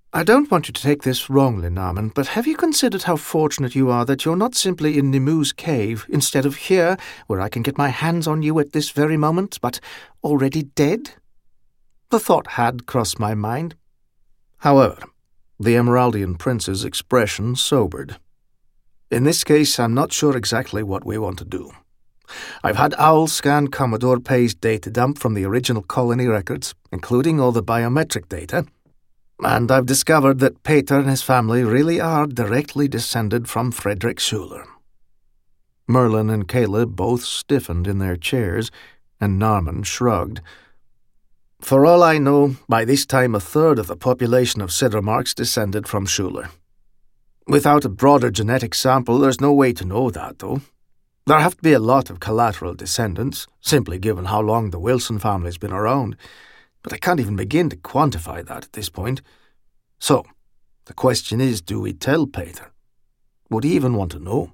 I don't want you to take this wrongly, Norman, but have you considered how fortunate you are that you're not simply in Nimu's cave instead of here, where I can get my hands on you at this very moment, but already dead? The thought had crossed my mind. However, the Emeraldian Prince's expression sobered. In this case, I'm not sure exactly what we want to do. I've had Owl scan Commodore Pay's data dump from the original colony records, including all the biometric data, and I've discovered that Peter and his family really are directly descended from Frederick Schuler. Merlin and Caleb both stiffened in their chairs, and Norman shrugged. For all I know, by this time a third of the population of Siddermark's descended from Schuler. Without a broader genetic sample, there's no way to know that, though. There have to be a lot of collateral descendants, simply given how long the Wilson family's been around, but I can't even begin to quantify that at this point. So, the question is, do we tell Peter? Would he even want to know?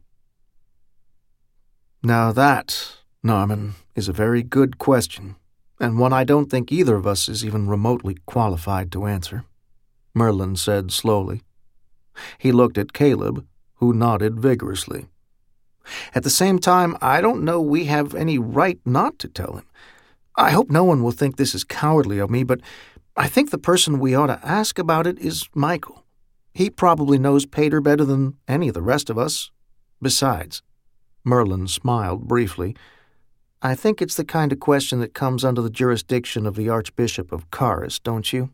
Now that, Norman, is a very good question, and one I don't think either of us is even remotely qualified to answer, Merlin said slowly. He looked at Caleb, who nodded vigorously. At the same time, I don't know we have any right not to tell him. I hope no one will think this is cowardly of me, but I think the person we ought to ask about it is Michael. He probably knows Peter better than any of the rest of us. Besides, Merlin smiled briefly, I think it's the kind of question that comes under the jurisdiction of the Archbishop of Karis, don't you?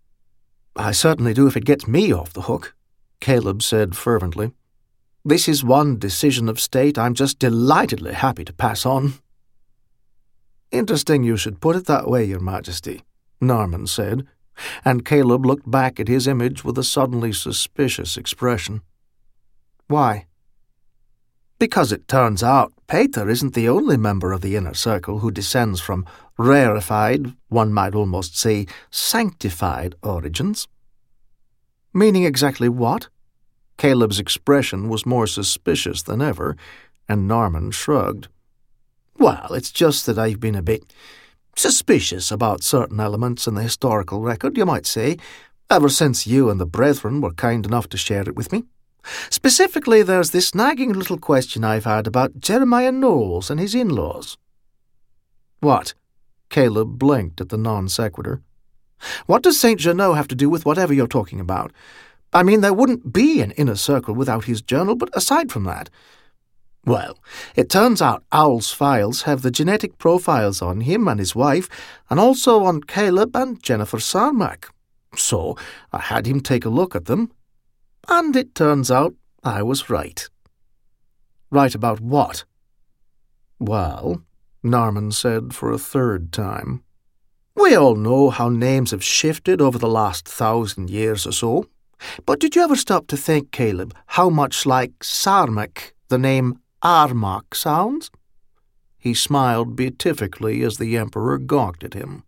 I certainly do if it gets me off the hook, Caleb said fervently. This is one decision of state I'm just delightedly happy to pass on. Interesting you should put it that way, Your Majesty, Norman said, and Caleb looked back at his image with a suddenly suspicious expression. Why? Because it turns out Peter isn't the only member of the Inner Circle who descends from rarefied, one might almost say sanctified origins. Meaning exactly what? Caleb's expression was more suspicious than ever, and Norman shrugged. Well, it's just that I've been a bit suspicious about certain elements in the historical record, you might say, ever since you and the brethren were kind enough to share it with me. Specifically, there's this nagging little question I've had about Jeremiah Knowles and his in-laws. What? Caleb blinked at the non-sequitur. What does St. Jeannot have to do with whatever you're talking about? I mean, there wouldn't be an Inner Circle without his journal, but aside from that... Well, it turns out Owl's files have the genetic profiles on him and his wife, and also on Caleb and Jennifer Sarmak. So I had him take a look at them, and it turns out I was right. Right about what? Well, Norman said for a third time, we all know how names have shifted over the last 1,000 years or so. But did you ever stop to think, Caleb, how much like Sarmak the name Armak sounds? He smiled beatifically as the Emperor gawked at him.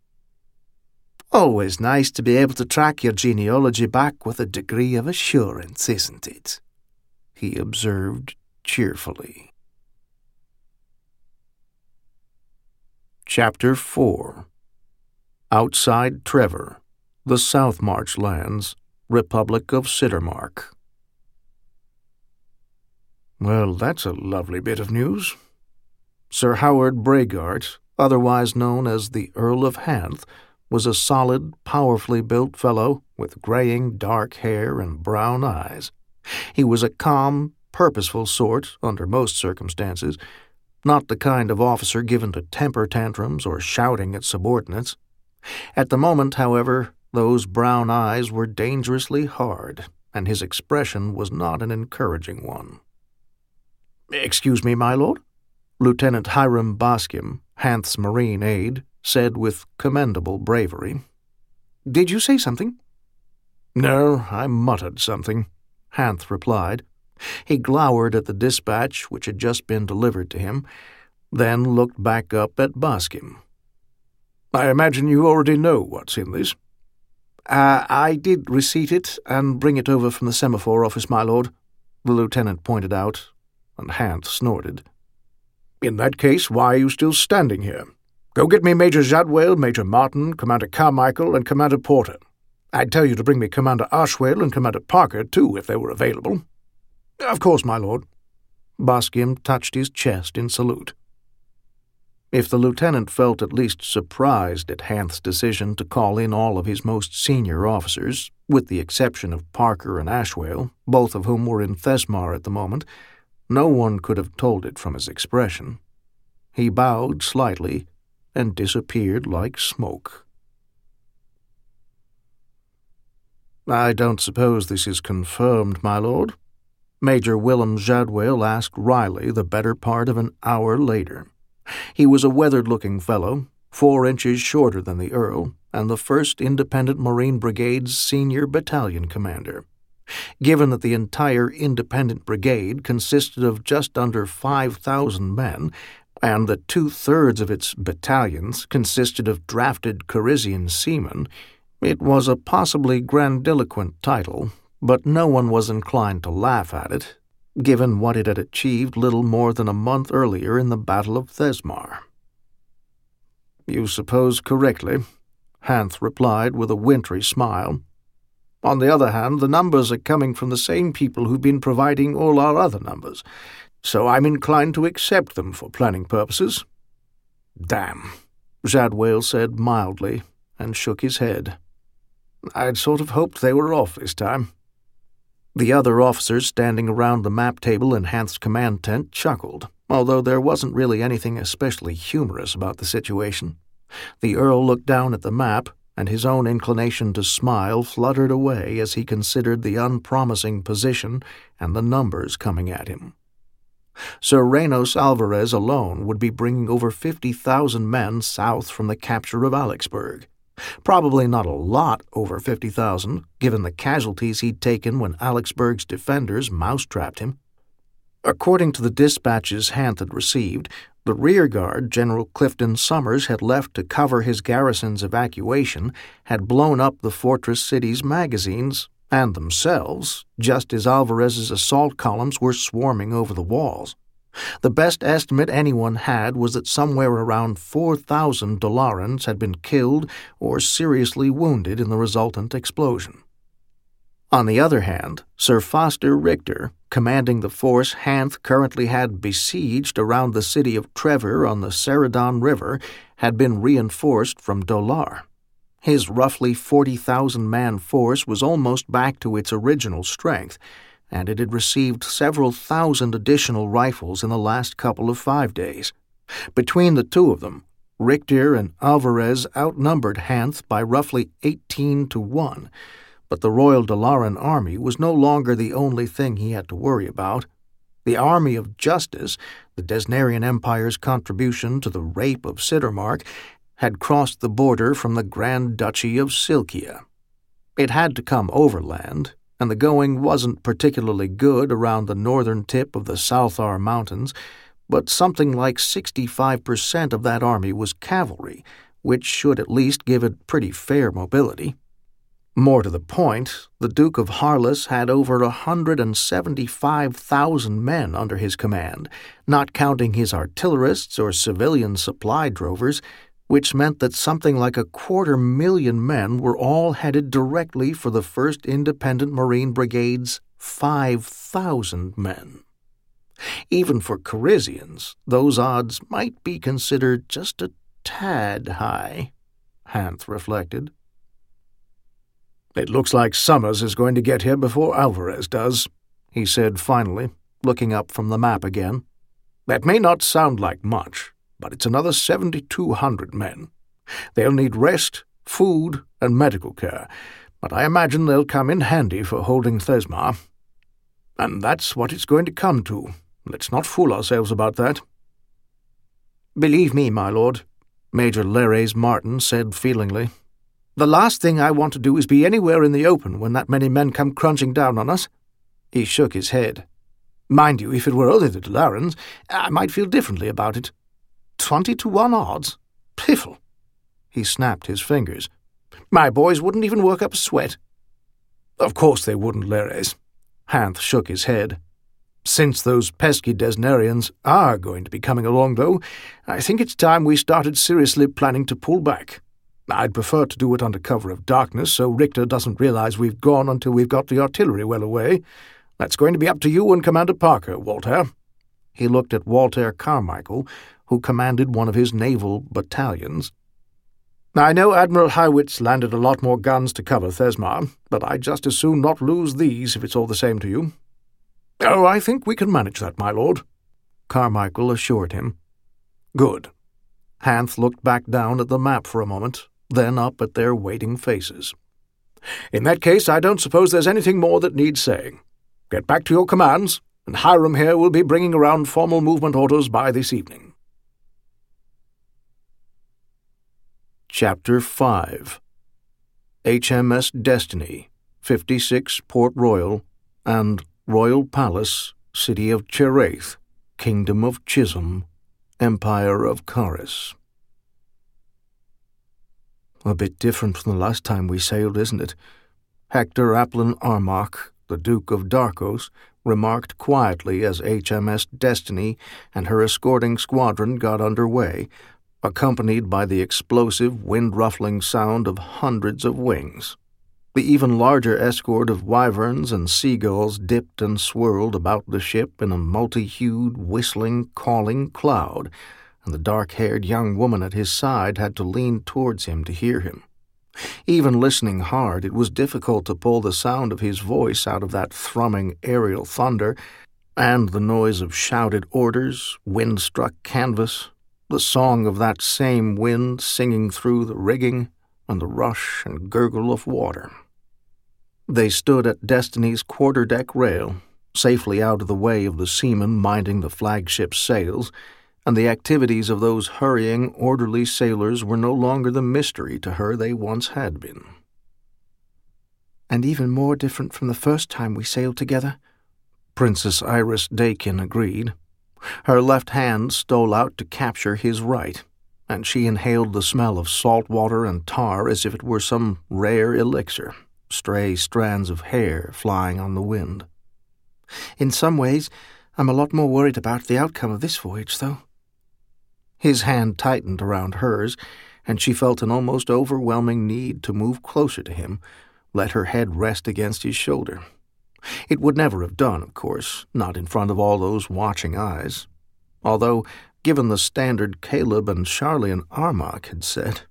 Always nice to be able to track your genealogy back with a degree of assurance, isn't it? He observed cheerfully. Chapter 4. Outside Trevor, the South March Lands, Republic of Siddermark. Well, that's a lovely bit of news. Sir Howard Bregart, otherwise known as the Earl of Hanth, was a solid, powerfully built fellow with graying dark hair and brown eyes. He was a calm, purposeful sort under most circumstances, not the kind of officer given to temper tantrums or shouting at subordinates. At the moment, however, those brown eyes were dangerously hard, and his expression was not an encouraging one. "Excuse me, my lord?" Lieutenant Hiram Boskim, Hanth's Marine aide, said with commendable bravery. "Did you say something?" "No, I muttered something," Hanth replied. He glowered at the dispatch which had just been delivered to him, then looked back up at Boskim. "I imagine you already know what's in this." I did receipt it and bring it over from the semaphore office, my lord," the lieutenant pointed out, and Hanth snorted. "In that case, why are you still standing here? Go get me Major Jadwell, Major Martin, Commander Carmichael, and Commander Porter. I'd tell you to bring me Commander Ashwell and Commander Parker, too, if they were available. Of course, my lord. Boskim touched his chest in salute. If the lieutenant felt at least surprised at Hanth's decision to call in all of his most senior officers, with the exception of Parker and Ashwell, both of whom were in Thesmar at the moment, no one could have told it from his expression. He bowed slightly and disappeared like smoke. "I don't suppose this is confirmed, my lord?" Major Willem Jadwell asked Riley the better part of an hour later. He was a weathered-looking fellow, 4 inches shorter than the Earl, and the 1st Independent Marine Brigade's senior battalion commander. Given that the entire Independent Brigade consisted of just under 5,000 men, and that 2/3 of its battalions consisted of drafted Carizian seamen, it was a possibly grandiloquent title, but no one was inclined to laugh at it, given what it had achieved little more than a month earlier in the Battle of Thesmar. "You suppose correctly," Hanth replied with a wintry smile. "On the other hand, the numbers are coming from the same people who've been providing all our other numbers, so I'm inclined to accept them for planning purposes." "Damn," Jadwell said mildly, and shook his head. "I'd sort of hoped they were off this time." The other officers standing around the map table in Hanth's command tent chuckled, although there wasn't really anything especially humorous about the situation. The Earl looked down at the map, and his own inclination to smile fluttered away as he considered the unpromising position and the numbers coming at him. Sir Reynos Alvarez alone would be bringing over 50,000 men south from the capture of Alexburg. Probably not a lot over 50,000, given the casualties he'd taken when Alexburg's defenders mousetrapped him. According to the dispatches Hanth had received, the rearguard General Clifton Summers had left to cover his garrison's evacuation had blown up the fortress city's magazines and themselves, just as Alvarez's assault columns were swarming over the walls. The best estimate anyone had was that somewhere around 4,000 Dolarans had been killed or seriously wounded in the resultant explosion. On the other hand, Sir Foster Richter, commanding the force Hanth currently had besieged around the city of Trevor on the Ceridon River, had been reinforced from Dolar. His roughly 40,000-man force was almost back to its original strength, and it had received several thousand additional rifles in the last couple of 5 days. Between the two of them, Richter and Alvarez outnumbered Hanth by roughly 18-1, but the Royal Dolaran army was no longer the only thing he had to worry about. The Army of Justice, the Desnarian Empire's contribution to the rape of Siddermark, had crossed the border from the Grand Duchy of Silkia. It had to come overland, and the going wasn't particularly good around the northern tip of the Southar Mountains, but something like 65% of that army was cavalry, which should at least give it pretty fair mobility. More to the point, the Duke of Harless had over 175,000 men under his command, not counting his artillerists or civilian supply drovers, which meant that something like 250,000 men were all headed directly for the 1st Independent Marine Brigade's 5,000 men. Even for Carizians, those odds might be considered just a tad high, Hanth reflected. "It looks like Summers is going to get here before Alvarez does," he said finally, looking up from the map again. "That may not sound like much, but it's another 7,200 men. They'll need rest, food, and medical care, but I imagine they'll come in handy for holding Thesmar. And that's what it's going to come to. Let's not fool ourselves about that." "Believe me, my lord," Major Lares Martin said feelingly, "the last thing I want to do is be anywhere in the open when that many men come crunching down on us." He shook his head. "Mind you, if it were only the Dolarans, I might feel differently about it. 20-1 odds? Piffle!" He snapped his fingers. "My boys wouldn't even work up a sweat." "Of course they wouldn't, Lares." Hanth shook his head. "Since those pesky Desnarians are going to be coming along, though, I think it's time we started seriously planning to pull back. I'd prefer to do it under cover of darkness so Richter doesn't realize we've gone until we've got the artillery well away. That's going to be up to you and Commander Parker, Walter." He looked at Walter Carmichael, who commanded one of his naval battalions. "I know Admiral Hiwitz landed a lot more guns to cover Thesmar, but I'd just as soon not lose these if it's all the same to you." "Oh, I think we can manage that, my lord," Carmichael assured him. "Good." Hanth looked back down at the map for a moment, then up at their waiting faces. "In that case, I don't suppose there's anything more that needs saying. Get back to your commands, and Hiram here will be bringing around formal movement orders by this evening." Chapter 5 HMS Destiny, 56 Port Royal, and Royal Palace, City of Cherraith, Kingdom of Chisholm, Empire of Karis. "A bit different from the last time we sailed, isn't it?" Hector Applin Armagh, the Duke of Darkos, remarked quietly as HMS Destiny and her escorting squadron got under way, accompanied by the explosive, wind-ruffling sound of hundreds of wings. The even larger escort of wyverns and seagulls dipped and swirled about the ship in a multi-hued, whistling, calling cloud, and the dark-haired young woman at his side had to lean towards him to hear him. Even listening hard, it was difficult to pull the sound of his voice out of that thrumming aerial thunder, and the noise of shouted orders, wind-struck canvas, the song of that same wind singing through the rigging, and the rush and gurgle of water. They stood at Destiny's quarter-deck rail, safely out of the way of the seamen minding the flagship's sails, and the activities of those hurrying, orderly sailors were no longer the mystery to her they once had been. "And even more different from the first time we sailed together," Princess Iris Dakin agreed. Her left hand stole out to capture his right, and she inhaled the smell of salt water and tar as if it were some rare elixir, stray strands of hair flying on the wind. "In some ways, I'm a lot more worried about the outcome of this voyage, though." His hand tightened around hers, and she felt an almost overwhelming need to move closer to him, let her head rest against his shoulder. It would never have done, of course, not in front of all those watching eyes, although, given the standard Caleb and Charlian Armagh had said.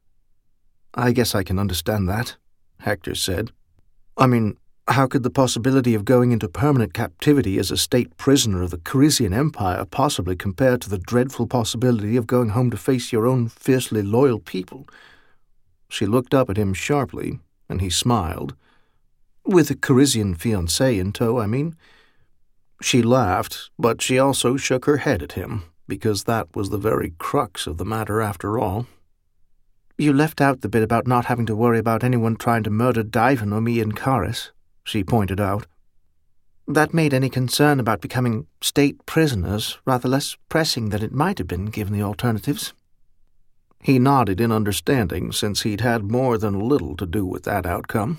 "I guess I can understand that," Hector said. "I mean, how could the possibility of going into permanent captivity as a state prisoner of the Carisian Empire possibly compare to the dreadful possibility of going home to face your own fiercely loyal people?" She looked up at him sharply, and he smiled. "With a Carisian fiancé in tow, I mean." She laughed, but she also shook her head at him, because that was the very crux of the matter after all. "You left out the bit about not having to worry about anyone trying to murder Divan or me in Karis," she pointed out. "That made any concern about becoming state prisoners rather less pressing than it might have been given the alternatives." He nodded in understanding, since he'd had more than a little to do with that outcome.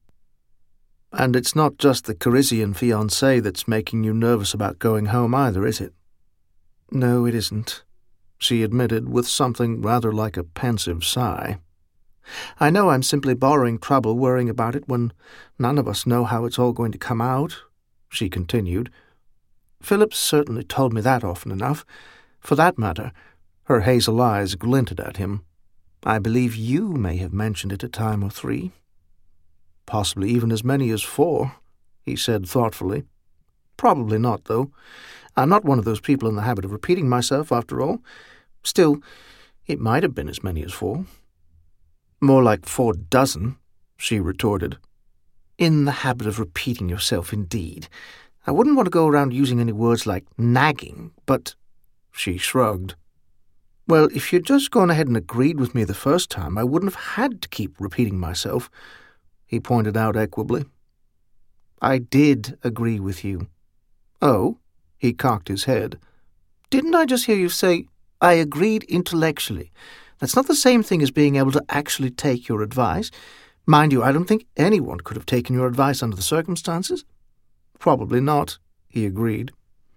"And it's not just the Carisian fiancé that's making you nervous about going home either, is it?" "No, it isn't," she admitted with something rather like a pensive sigh. "I know I'm simply borrowing trouble worrying about it when none of us know how it's all going to come out," she continued. "Philip's certainly told me that often enough. For that matter," her hazel eyes glinted at him, "I believe you may have mentioned it a time or 3. "Possibly even as many as 4, he said thoughtfully. "Probably not, though. I'm not one of those people in the habit of repeating myself, after all. Still, it might have been as many as 4. "More like 4 dozen, she retorted. "In the habit of repeating yourself, indeed. I wouldn't want to go around using any words like nagging, but—" She shrugged. "Well, if you'd just gone ahead and agreed with me the first time, I wouldn't have had to keep repeating myself," he pointed out equably. "I did agree with you." "Oh?" He cocked his head. "Didn't I just hear you say, 'I agreed intellectually'? That's not the same thing as being able to actually take your advice. Mind you, I don't think anyone could have taken your advice under the circumstances." "Probably not," he agreed.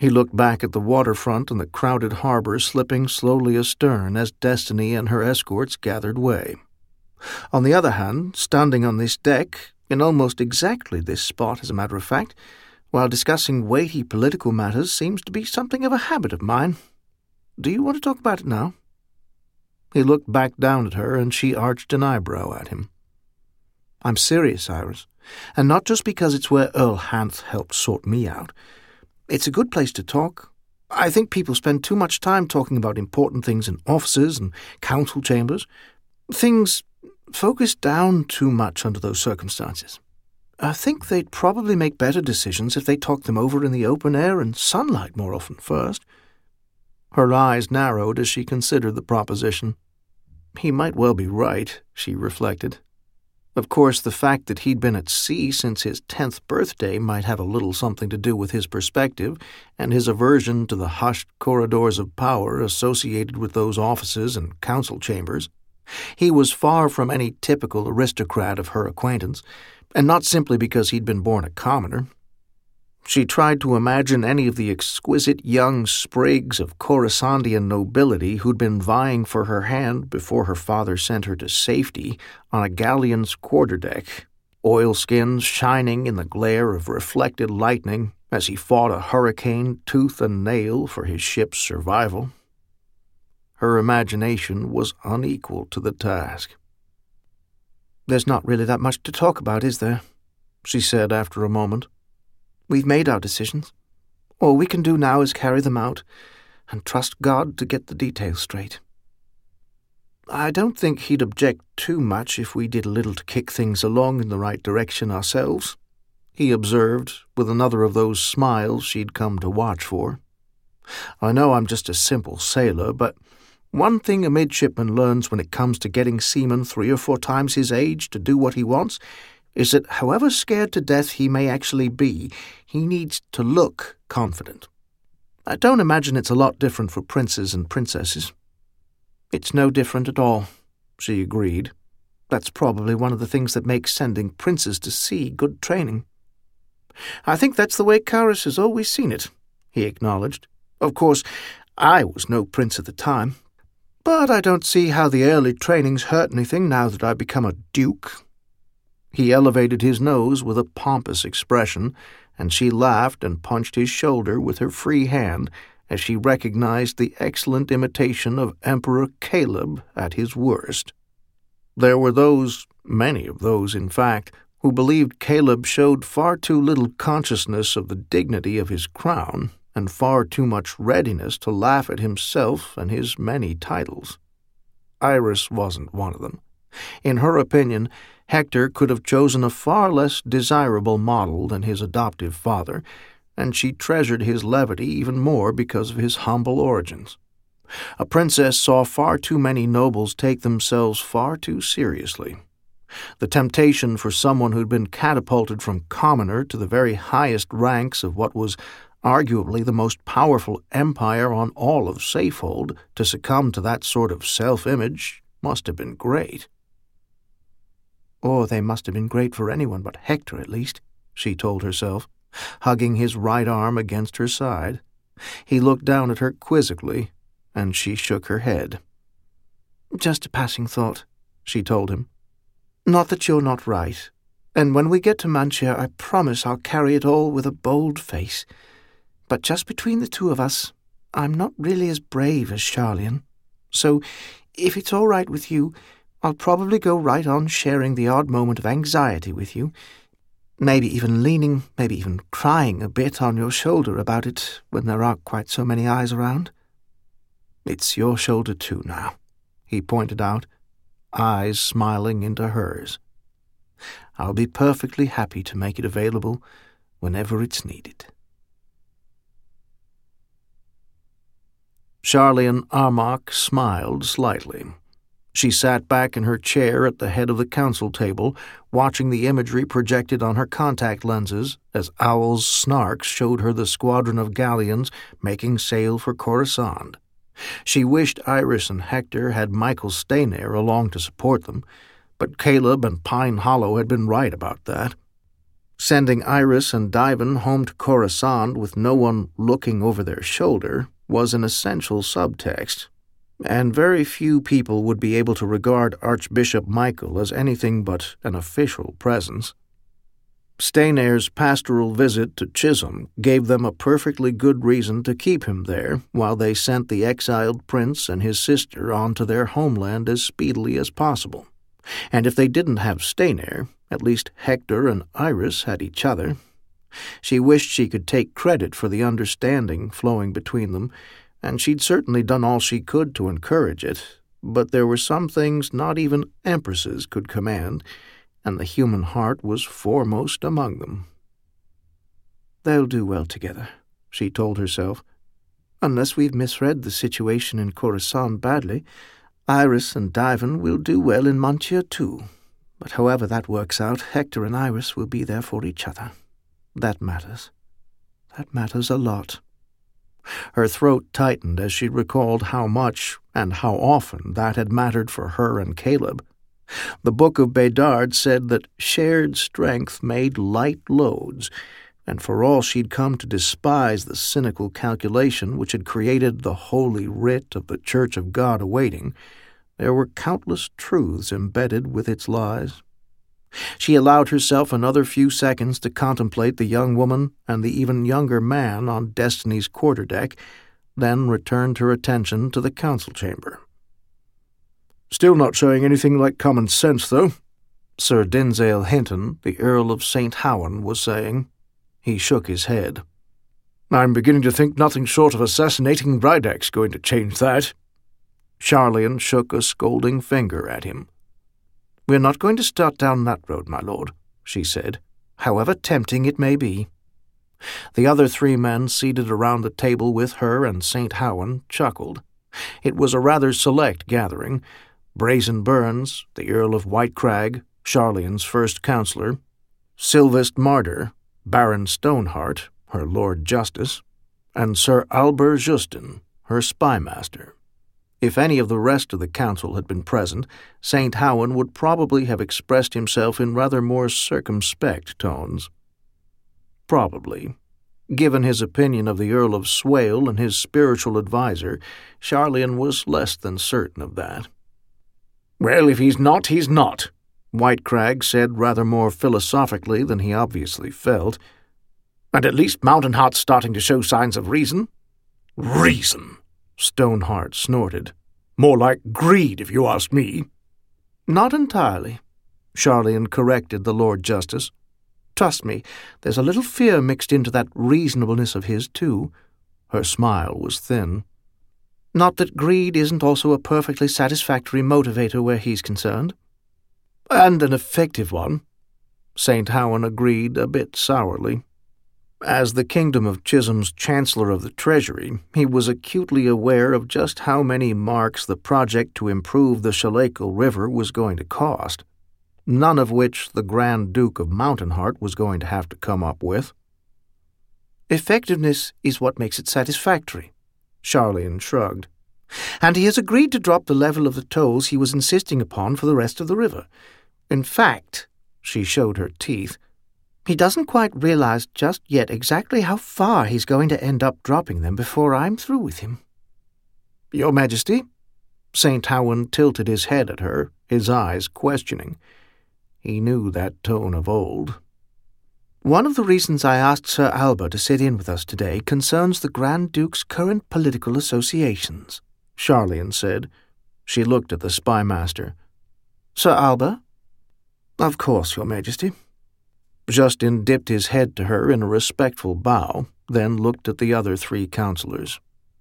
He looked back at the waterfront and the crowded harbor slipping slowly astern as Destiny and her escorts gathered way. On the other hand, standing on this deck, in almost exactly this spot as a matter of fact, while discussing weighty political matters seems to be something of a habit of mine. Do you want to talk about it now?" He looked back down at her, and she arched an eyebrow at him. "I'm serious, Iris, and not just because it's where Earl Hanth helped sort me out. It's a good place to talk. I think people spend too much time talking about important things in offices and council chambers. Things focus down too much under those circumstances. I think they'd probably make better decisions if they talked them over in the open air and sunlight more often first." Her eyes narrowed as she considered the proposition. He might well be right, she reflected. Of course, the fact that he'd been at sea since his 10th birthday might have a little something to do with his perspective and his aversion to the hushed corridors of power associated with those offices and council chambers. He was far from any typical aristocrat of her acquaintance, and not simply because he'd been born a commoner. She tried to imagine any of the exquisite young sprigs of Coruscantian nobility who'd been vying for her hand before her father sent her to safety on a galleon's quarterdeck, oilskins shining in the glare of reflected lightning as he fought a hurricane tooth and nail for his ship's survival. Her imagination was unequal to the task. "There's not really that much to talk about, is there?" she said after a moment. "We've made our decisions. All we can do now is carry them out and trust God to get the details straight. I don't think he'd object too much if we did a little to kick things along in the right direction ourselves," he observed, with another of those smiles she'd come to watch for. "I know I'm just a simple sailor, but one thing a midshipman learns when it comes to getting seamen 3 or 4 times his age to do what he wants is that however scared to death he may actually be, he needs to look confident. I don't imagine it's a lot different for princes and princesses." "It's no different at all," she agreed. "That's probably one of the things that makes sending princes to sea good training." "I think that's the way Karis has always seen it," he acknowledged. "Of course, I was no prince at the time, but I don't see how the early training's hurt anything now that I've become a duke." He elevated his nose with a pompous expression, and she laughed and punched his shoulder with her free hand as she recognized the excellent imitation of Emperor Caleb at his worst. There were those, many of those in fact, who believed Caleb showed far too little consciousness of the dignity of his crown and far too much readiness to laugh at himself and his many titles. Iris wasn't one of them. In her opinion, Hector could have chosen a far less desirable model than his adoptive father, and she treasured his levity even more because of his humble origins. A princess saw far too many nobles take themselves far too seriously. The temptation for someone who'd been catapulted from commoner to the very highest ranks of what was arguably the most powerful empire on all of Safehold to succumb to that sort of self-image must have been great. "Or they must have been great for anyone but Hector, at least," she told herself, hugging his right arm against her side. He looked down at her quizzically, and she shook her head. "Just a passing thought," she told him. "Not that you're not right, and when we get to Manchia I promise I'll carry it all with a bold face. But just between the two of us, I'm not really as brave as Charlian. So, if it's all right with you, I'll probably go right on sharing the odd moment of anxiety with you, maybe even leaning, maybe even crying a bit on your shoulder about it when there aren't quite so many eyes around. It's your shoulder too now," he pointed out, eyes smiling into hers. "I'll be perfectly happy to make it available whenever it's needed." Charlian Armagh smiled slightly. She sat back in her chair at the head of the council table, watching the imagery projected on her contact lenses as Owl's snarks showed her the squadron of galleons making sail for Coruscant. She wished Iris and Hector had Michael Staynair along to support them, but Caleb and Pine Hollow had been right about that. Sending Iris and Divan home to Coruscant with no one looking over their shoulder was an essential subtext, and very few people would be able to regard Archbishop Michael as anything but an official presence. Stainair's pastoral visit to Chisholm gave them a perfectly good reason to keep him there while they sent the exiled prince and his sister on to their homeland as speedily as possible. And if they didn't have Stainair, at least Hector and Iris had each other. She wished she could take credit for the understanding flowing between them, and she'd certainly done all she could to encourage it, but there were some things not even empresses could command, and the human heart was foremost among them. "They'll do well together," she told herself. "Unless we've misread the situation in Coruscant badly, Iris and Divan will do well in Mantia too. But however that works out, Hector and Iris will be there for each other. That matters. That matters a lot." Her throat tightened as she recalled how much and how often that had mattered for her and Caleb. The Book of Bedard said that shared strength made light loads, and for all she'd come to despise the cynical calculation which had created the holy writ of the Church of God awaiting, there were countless truths embedded with its lies. She allowed herself another few seconds to contemplate the young woman and the even younger man on Destiny's quarterdeck, then returned her attention to the council chamber. "Still not showing anything like common sense, though," Sir Dinsale Hinton, the Earl of St. Howan, was saying. He shook his head. "I'm beginning to think nothing short of assassinating Rydak's going to change that." Charlian shook a scolding finger at him. "We're not going to start down that road, my lord," she said, "however tempting it may be." The other three men seated around the table with her and St. Howan chuckled. It was a rather select gathering. Brazen Burns, the Earl of Whitecrag, Charlian's first counsellor, Sylvest Marder, Baron Stoneheart, her Lord Justice, and Sir Albert Justin, her spymaster. If any of the rest of the council had been present, St. Howan would probably have expressed himself in rather more circumspect tones. Probably. Given his opinion of the Earl of Swale and his spiritual adviser, Charlian was less than certain of that. "Well, if he's not, he's not," Whitecrag said rather more philosophically than he obviously felt. "And at least Mountain Heart's starting to show signs of reason." "Reason!" Stoneheart snorted. "More like greed, if you ask me." "Not entirely," Charlian corrected the Lord Justice. "Trust me, there's a little fear mixed into that reasonableness of his, too." Her smile was thin. "Not that greed isn't also a perfectly satisfactory motivator where he's concerned." "And an effective one," St. Howan agreed a bit sourly. As the Kingdom of Chisholm's Chancellor of the Treasury, he was acutely aware of just how many marks the project to improve the Shalako River was going to cost, none of which the Grand Duke of Mountain Heart was going to have to come up with. "Effectiveness is what makes it satisfactory," Charlian shrugged. "And he has agreed to drop the level of the tolls he was insisting upon for the rest of the river. In fact," she showed her teeth, "he doesn't quite realize just yet exactly how far he's going to end up dropping them before I'm through with him." "Your Majesty?" St. Howan tilted his head at her, his eyes questioning. He knew that tone of old. "One of the reasons I asked Sir Alba to sit in with us today concerns the Grand Duke's current political associations," Charlian said. She looked at the spymaster. "Sir Alba?" "Of course, Your Majesty." Justin dipped his head to her in a respectful bow, then looked at the other three councillors.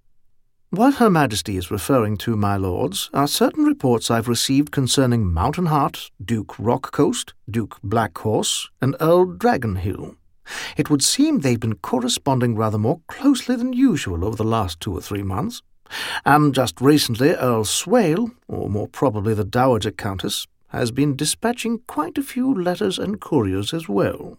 "What Her Majesty is referring to, my lords, are certain reports I've received concerning Mountain Heart, Duke Rockcoast, Duke Blackhorse, and Earl Dragonhill. It would seem they've been corresponding rather more closely than usual over the last 2 or 3 months. And just recently Earl Swale, or more probably the Dowager Countess, has been dispatching quite a few letters and couriers as well."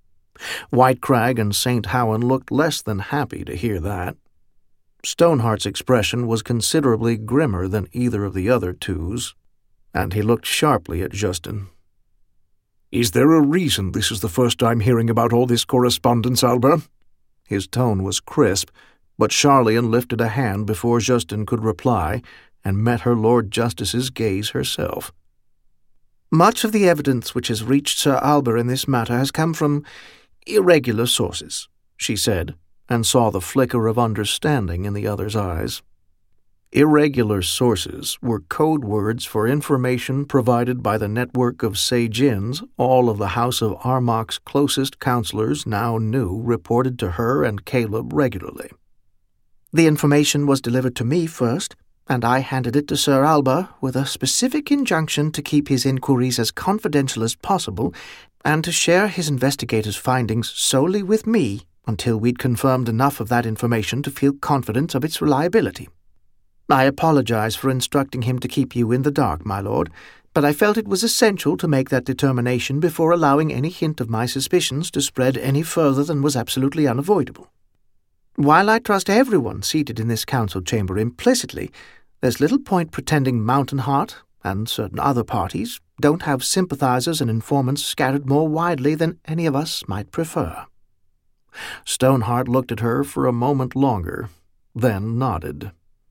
Whitecrag and St. Howan looked less than happy to hear that. Stoneheart's expression was considerably grimmer than either of the other two's, and he looked sharply at Justin. Is there a reason this is the first I'm hearing about all this correspondence, Alba?" His tone was crisp, but Charlene lifted a hand before Justin could reply and met her Lord Justice's gaze herself. "Much of the evidence which has reached Sir Alba in this matter has come from irregular sources," she said, and saw the flicker of understanding in the other's eyes. Irregular sources were code words for information provided by the network of Seijins all of the House of Armak's closest counselors now knew reported to her and Caleb regularly. "The information was delivered to me first, and I handed it to Sir Alba with a specific injunction to keep his inquiries as confidential as possible and to share his investigators' findings solely with me until we'd confirmed enough of that information to feel confident of its reliability. I apologize for instructing him to keep you in the dark, my lord, but I felt it was essential to make that determination before allowing any hint of my suspicions to spread any further than was absolutely unavoidable. While I trust everyone seated in this council chamber implicitly, there's little point pretending Mountain Heart, and certain other parties, don't have sympathizers and informants scattered more widely than any of us might prefer." Stoneheart looked at her for a moment longer, then nodded.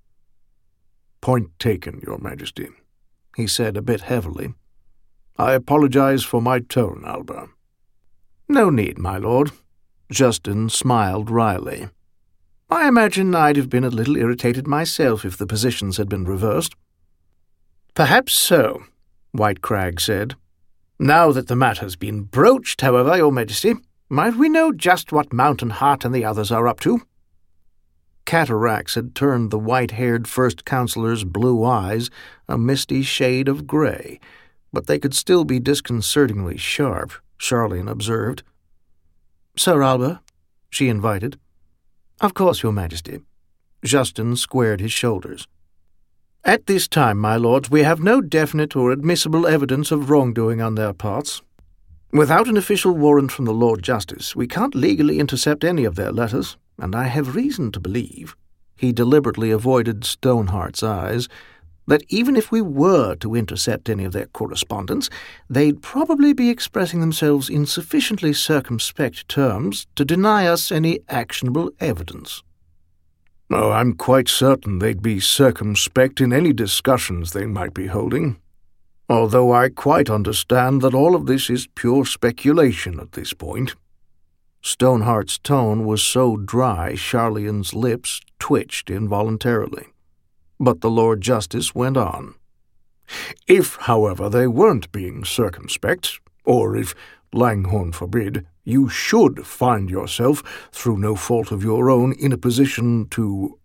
"Point taken, Your Majesty," he said a bit heavily. "I apologize for my tone, Alba." "No need, my lord." Justin smiled wryly. "I imagine I'd have been a little irritated myself if the positions had been reversed." "Perhaps so," White Crag said. "Now that the matter's been broached, however, Your Majesty, might we know just what Mountain Heart and the others are up to?" Cataracts had turned the white-haired First Counselor's blue eyes a misty shade of gray, but they could still be disconcertingly sharp, Charlene observed. "Sir Alba," she invited. "Of course, Your Majesty." Justin squared his shoulders. "At this time, my lords, we have no definite or admissible evidence of wrongdoing on their parts. Without an official warrant from the Lord Justice, we can't legally intercept any of their letters, and I have reason to believe," he deliberately avoided Stoneheart's eyes, "that even if we were to intercept any of their correspondence, they'd probably be expressing themselves in sufficiently circumspect terms to deny us any actionable evidence." "Oh, I'm quite certain they'd be circumspect in any discussions they might be holding, although I quite understand that all of this is pure speculation at this point." Stoneheart's tone was so dry Charlene's lips twitched involuntarily. But the Lord Justice went on. "If, however, they weren't being circumspect, or if, Langhorn forbid, you should find yourself, through no fault of your own, in a position to,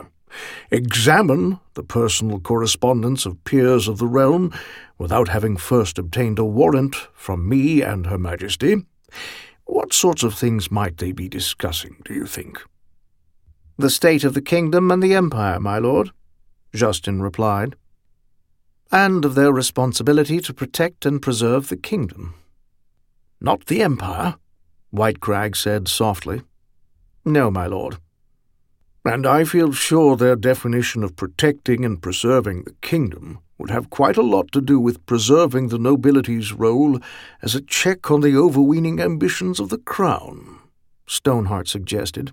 examine the personal correspondence of peers of the realm without having first obtained a warrant from me and Her Majesty, what sorts of things might they be discussing, do you think?" "The state of the kingdom and the empire, my lord," Justin replied, "and of their responsibility to protect and preserve the kingdom." "Not the empire," White Crag said softly. "No, my lord." "And I feel sure their definition of protecting and preserving the kingdom would have quite a lot to do with preserving the nobility's role as a check on the overweening ambitions of the crown," Stoneheart suggested.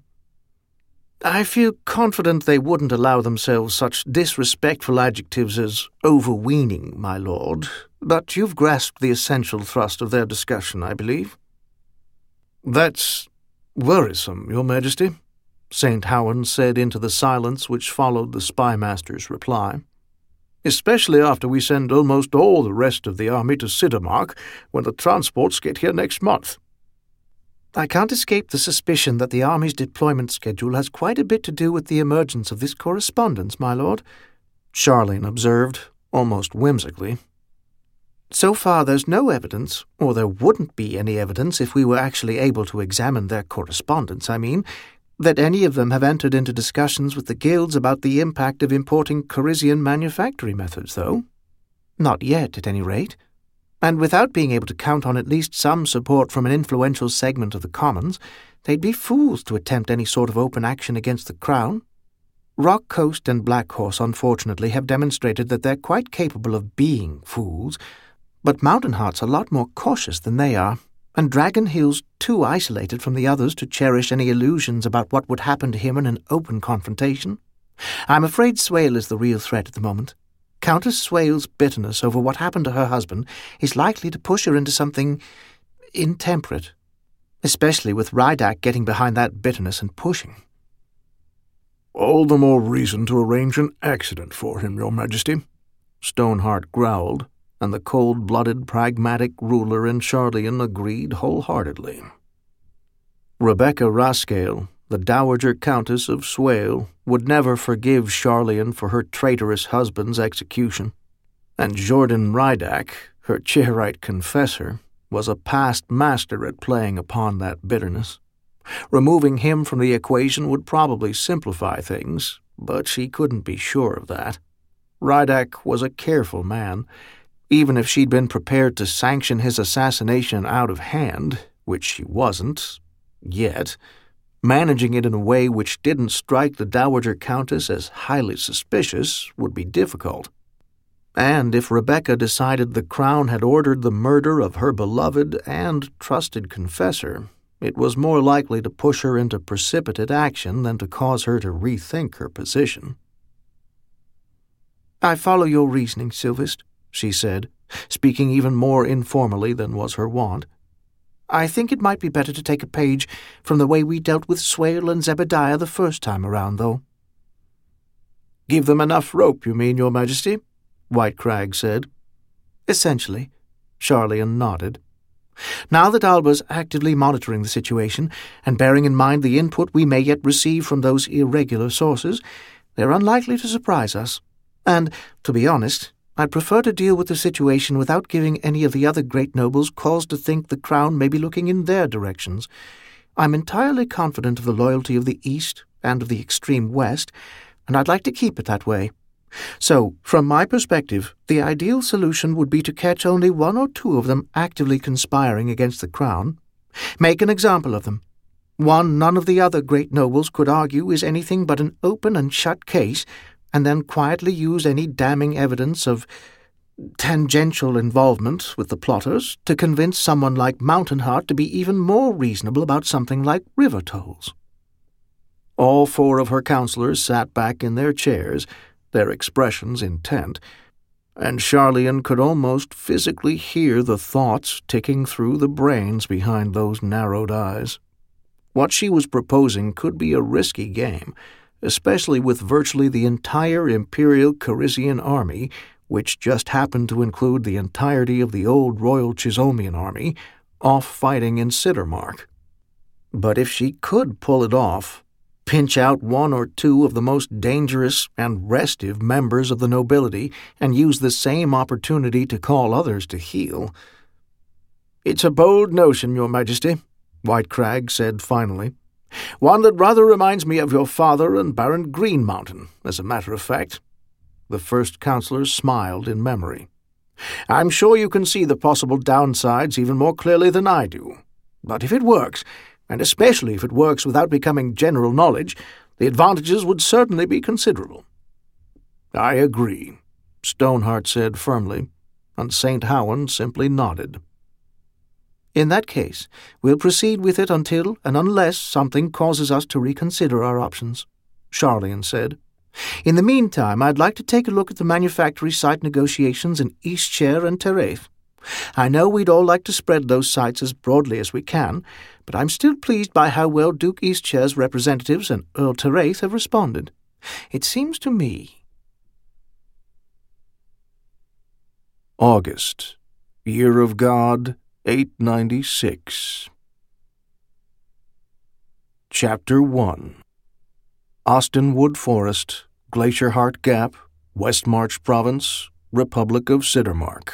"I feel confident they wouldn't allow themselves such disrespectful adjectives as overweening, my lord, but you've grasped the essential thrust of their discussion, I believe." "That's worrisome, Your Majesty," St. Howan said into the silence which followed the spymaster's reply. "Especially after we send almost all the rest of the army to Siddermark when the transports get here next month." "I can't escape the suspicion that the army's deployment schedule has quite a bit to do with the emergence of this correspondence, my lord," Charlene observed, almost whimsically. "So far there's no evidence, or there wouldn't be any evidence if we were actually able to examine their correspondence, that any of them have entered into discussions with the guilds about the impact of importing Corisian manufactory methods, though. Not yet, at any rate. And without being able to count on at least some support from an influential segment of the commons, they'd be fools to attempt any sort of open action against the crown. Rock Coast and Black Horse, unfortunately, have demonstrated that they're quite capable of being fools, But Mountain Heart's a lot more cautious than they are, and Dragon Hill's too isolated from the others to cherish any illusions about what would happen to him in an open confrontation. I'm afraid Swale is the real threat at the moment. Countess Swale's bitterness over what happened to her husband is likely to push her into something intemperate, especially with Rydak getting behind that bitterness and pushing. All the more reason to arrange an accident for him, Your Majesty, Stoneheart growled, and the cold-blooded, pragmatic ruler in Sharlayan agreed wholeheartedly. Rebecca Rascale, the Dowager Countess of Swale, would never forgive Sharlayan for her traitorous husband's execution, and Jordan Rydak, her Chairite confessor, was a past master at playing upon that bitterness. Removing him from the equation would probably simplify things, but she couldn't be sure of that. Rydak was a careful man. Even if she'd been prepared to sanction his assassination out of hand, which she wasn't, yet, managing it in a way which didn't strike the Dowager Countess as highly suspicious would be difficult. And if Rebecca decided the Crown had ordered the murder of her beloved and trusted confessor, it was more likely to push her into precipitate action than to cause her to rethink her position. "I follow your reasoning, Sylvest," she said, speaking even more informally than was her wont. "I think it might be better to take a page from the way we dealt with Swale and Zebediah the first time around, though." "Give them enough rope, you mean, Your Majesty?" White Crag said. "Essentially," Sharlayan nodded. "Now that Alba's actively monitoring the situation, and bearing in mind the input we may yet receive from those irregular sources, they're unlikely to surprise us. And, to be honest, I'd prefer to deal with the situation without giving any of the other great nobles cause to think the Crown may be looking in their directions. I'm entirely confident of the loyalty of the East and of the extreme West, and I'd like to keep it that way. So, from my perspective, the ideal solution would be to catch only one or two of them actively conspiring against the Crown, make an example of them, one none of the other great nobles could argue is anything but an open and shut case, and then quietly use any damning evidence of tangential involvement with the plotters to convince someone like Mountain Heart to be even more reasonable about something like river tolls." All four of her counselors sat back in their chairs, their expressions intent, and Sharlayan could almost physically hear the thoughts ticking through the brains behind those narrowed eyes. What she was proposing could be a risky game, especially with virtually the entire Imperial Carisian army, which just happened to include the entirety of the old Royal Chisholmian army, off fighting in Siddermark. But if she could pull it off, pinch out one or two of the most dangerous and restive members of the nobility, and use the same opportunity to call others to heel. "It's a bold notion, Your Majesty," White Crag said finally. "One that rather reminds me of your father and Baron Greenmountain, as a matter of fact." The first counselor smiled in memory. "I'm sure you can see the possible downsides even more clearly than I do. But if it works, and especially if it works without becoming general knowledge, the advantages would certainly be considerable." "I agree," Stoneheart said firmly, and St. Howan simply nodded. "In that case, we'll proceed with it until and unless something causes us to reconsider our options," Sharlayan said. "In the meantime, I'd like to take a look at the manufactory site negotiations in Eastshire and Terraith. I know we'd all like to spread those sites as broadly as we can, but I'm still pleased by how well Duke Eastshire's representatives and Earl Terraith have responded. It seems to me—" August, Year of God, 896. Chapter 1. Austinwood Forest, Glacierheart Gap, Westmarch Province, Republic of Siddermark.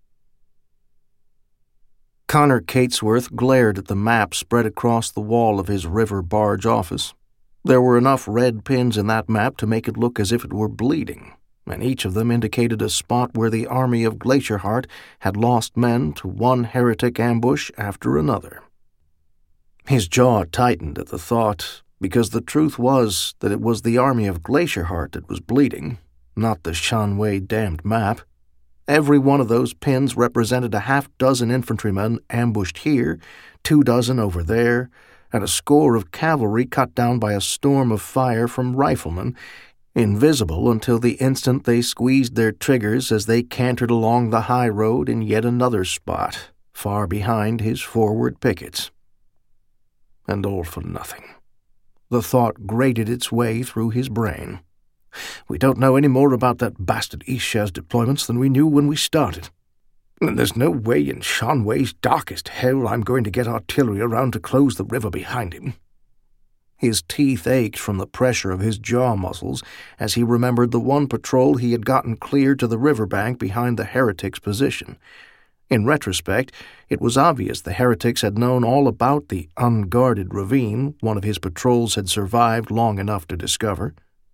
Connor Catesworth glared at the map spread across the wall of his river barge office. There were enough red pins in that map to make it look as if it were bleeding, and each of them indicated a spot where the army of Glacierheart had lost men to one heretic ambush after another. His jaw tightened at the thought, because the truth was that it was the army of Glacierheart that was bleeding, not the Shanwei damned map. Every one of those pins represented a half-dozen infantrymen ambushed here, 24 over there, and a score of cavalry cut down by a storm of fire from riflemen, invisible until the instant they squeezed their triggers as they cantered along the high road in yet another spot, far behind his forward pickets. And all for nothing. The thought grated its way through his brain. We don't know any more about that bastard Ishaz's deployments than we knew when we started. And there's no way in Shanwei's darkest hell I'm going to get artillery around to close the river behind him. His teeth ached from the pressure of his jaw muscles as he remembered the one patrol he had gotten clear to the riverbank behind the heretics' position. In retrospect, it was obvious the heretics had known all about the unguarded ravine one of his patrols had survived long enough to discover.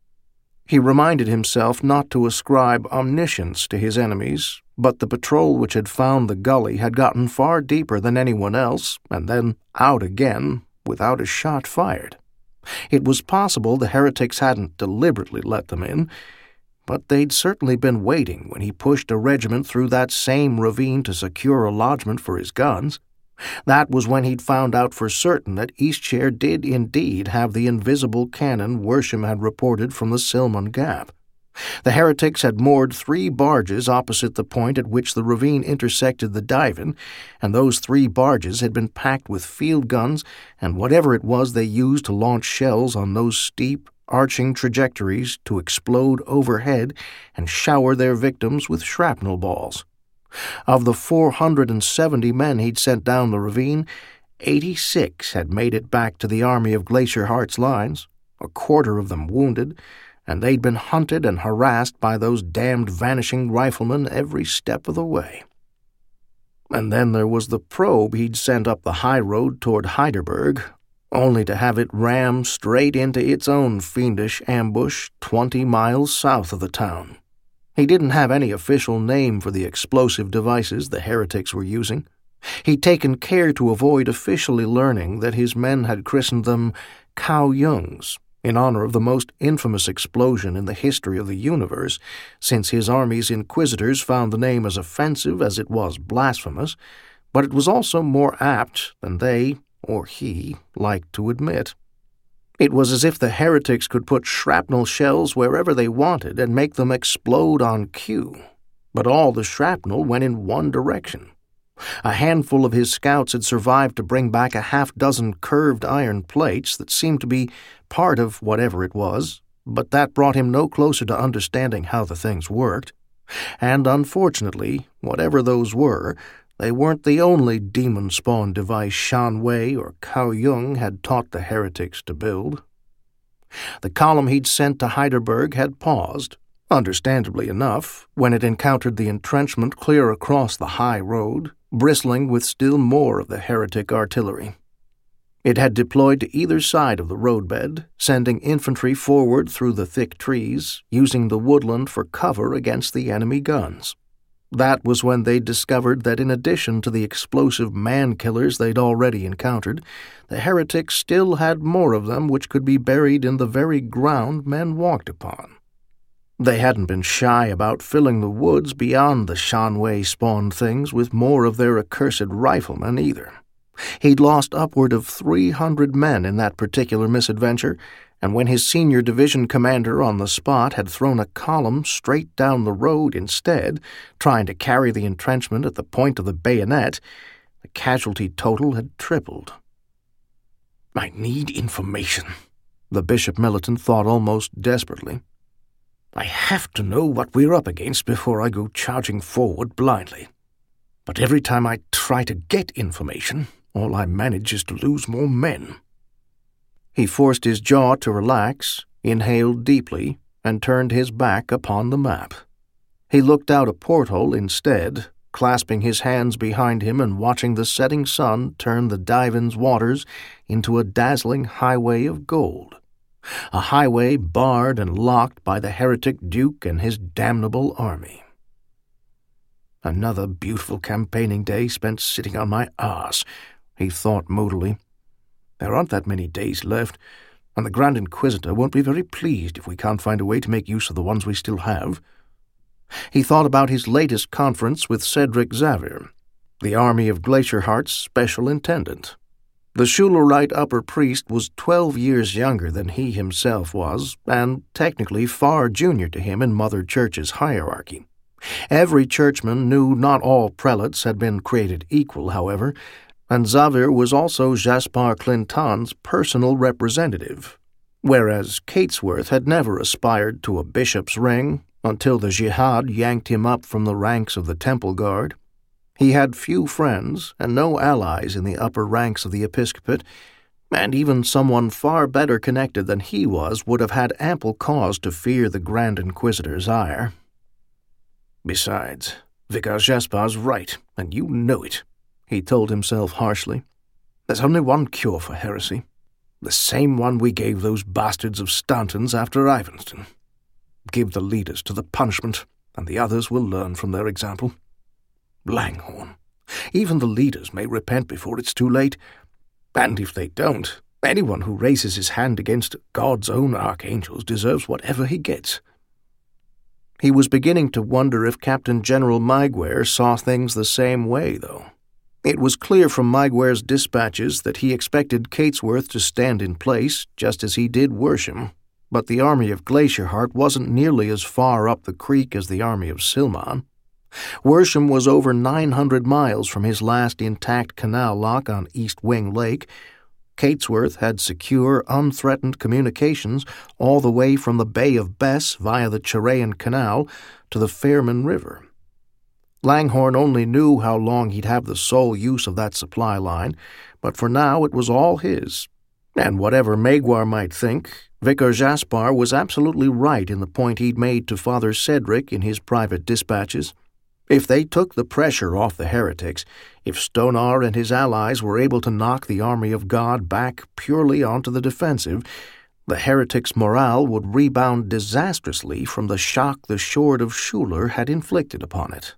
He reminded himself not to ascribe omniscience to his enemies, but the patrol which had found the gully had gotten far deeper than anyone else, and then out again, without a shot fired. It was possible the heretics hadn't deliberately let them in, but they'd certainly been waiting when he pushed a regiment through that same ravine to secure a lodgment for his guns. That was when he'd found out for certain that Eastshire did indeed have the invisible cannon Worsham had reported from the Silmon Gap. The heretics had moored 3 barges opposite the point at which the ravine intersected the Divan, and those 3 barges had been packed with field guns and whatever it was they used to launch shells on those steep, arching trajectories to explode overhead and shower their victims with shrapnel balls. Of the 470 men he'd sent down the ravine, 86 had made it back to the army of Glacier Hart's lines, a quarter of them wounded, and they'd been hunted and harassed by those damned vanishing riflemen every step of the way. And then there was the probe he'd sent up the high road toward Heidelberg, only to have it ram straight into its own fiendish ambush 20 miles south of the town. He didn't have any official name for the explosive devices the heretics were using. He'd taken care to avoid officially learning that his men had christened them Cao Yungs, in honor of the most infamous explosion in the history of the universe, since his army's inquisitors found the name as offensive as it was blasphemous, but it was also more apt than they, or he, liked to admit. It was as if the heretics could put shrapnel shells wherever they wanted and make them explode on cue, but all the shrapnel went in one direction. A handful of his scouts had survived to bring back a half-dozen curved iron plates that seemed to be part of whatever it was, but that brought him no closer to understanding how the things worked. And unfortunately, whatever those were, they weren't the only demon-spawn device Shanwei or Cao Yung had taught the heretics to build. The column he'd sent to Heidelberg had paused, understandably enough, when it encountered the entrenchment clear across the high road, bristling with still more of the heretic artillery. It had deployed to either side of the roadbed, sending infantry forward through the thick trees, using the woodland for cover against the enemy guns. That was when they discovered that in addition to the explosive man-killers they'd already encountered, the heretics still had more of them which could be buried in the very ground men walked upon. They hadn't been shy about filling the woods beyond the Shanwei-spawned things with more of their accursed riflemen either. He'd lost upward of 300 men in that particular misadventure, and when his senior division commander on the spot had thrown a column straight down the road instead, trying to carry the entrenchment at the point of the bayonet, the casualty total had tripled. "I need information," the Bishop Militant thought almost desperately. "I have to know what we're up against before I go charging forward blindly. But every time I try to get information, all I manage is to lose more men." He forced his jaw to relax, inhaled deeply, and turned his back upon the map. He looked out a porthole instead, clasping his hands behind him and watching the setting sun turn the Divan's waters into a dazzling highway of gold. A highway barred and locked by the heretic Duke and his damnable army. "Another beautiful campaigning day spent sitting on my arse," he thought moodily. "There aren't that many days left, and the Grand Inquisitor won't be very pleased if we can't find a way to make use of the ones we still have." He thought about his latest conference with Cedric Xavier, the Army of Glacierheart's special intendant. The Schulerite upper priest was 12 years younger than he himself was, and technically far junior to him in Mother Church's hierarchy. Every churchman knew not all prelates had been created equal, however, and Xavier was also Jaspar Clinton's personal representative, whereas Catesworth had never aspired to a bishop's ring until the jihad yanked him up from the ranks of the Temple Guard. He had few friends and no allies in the upper ranks of the episcopate, and even someone far better connected than he was would have had ample cause to fear the Grand Inquisitor's ire. "Besides, Vicar Jaspar's right, and you know it," he told himself harshly. "There's only one cure for heresy, the same one we gave those bastards of Stanton's after Ivenston. Give the leaders to the punishment, and the others will learn from their example. Langhorne. Even the leaders may repent before it's too late, and if they don't, anyone who raises his hand against God's own archangels deserves whatever he gets." He was beginning to wonder if Captain General Maiguire saw things the same way, though. It was clear from Maiguire's dispatches that he expected Catesworth to stand in place, just as he did Worsham, but the army of Glacierheart wasn't nearly as far up the creek as the army of Silman. Worsham was over 900 miles from his last intact canal lock on East Wing Lake. Catesworth had secure, unthreatened communications all the way from the Bay of Bess via the Chirean Canal to the Fairman River. Langhorne only knew how long he'd have the sole use of that supply line, but for now it was all his. And whatever Maiguire might think, Vicar Jaspar was absolutely right in the point he'd made to Father Cedric in his private dispatches. If they took the pressure off the heretics, if Stonar and his allies were able to knock the army of God back purely onto the defensive, the heretics' morale would rebound disastrously from the shock the Sword of Schuler had inflicted upon it.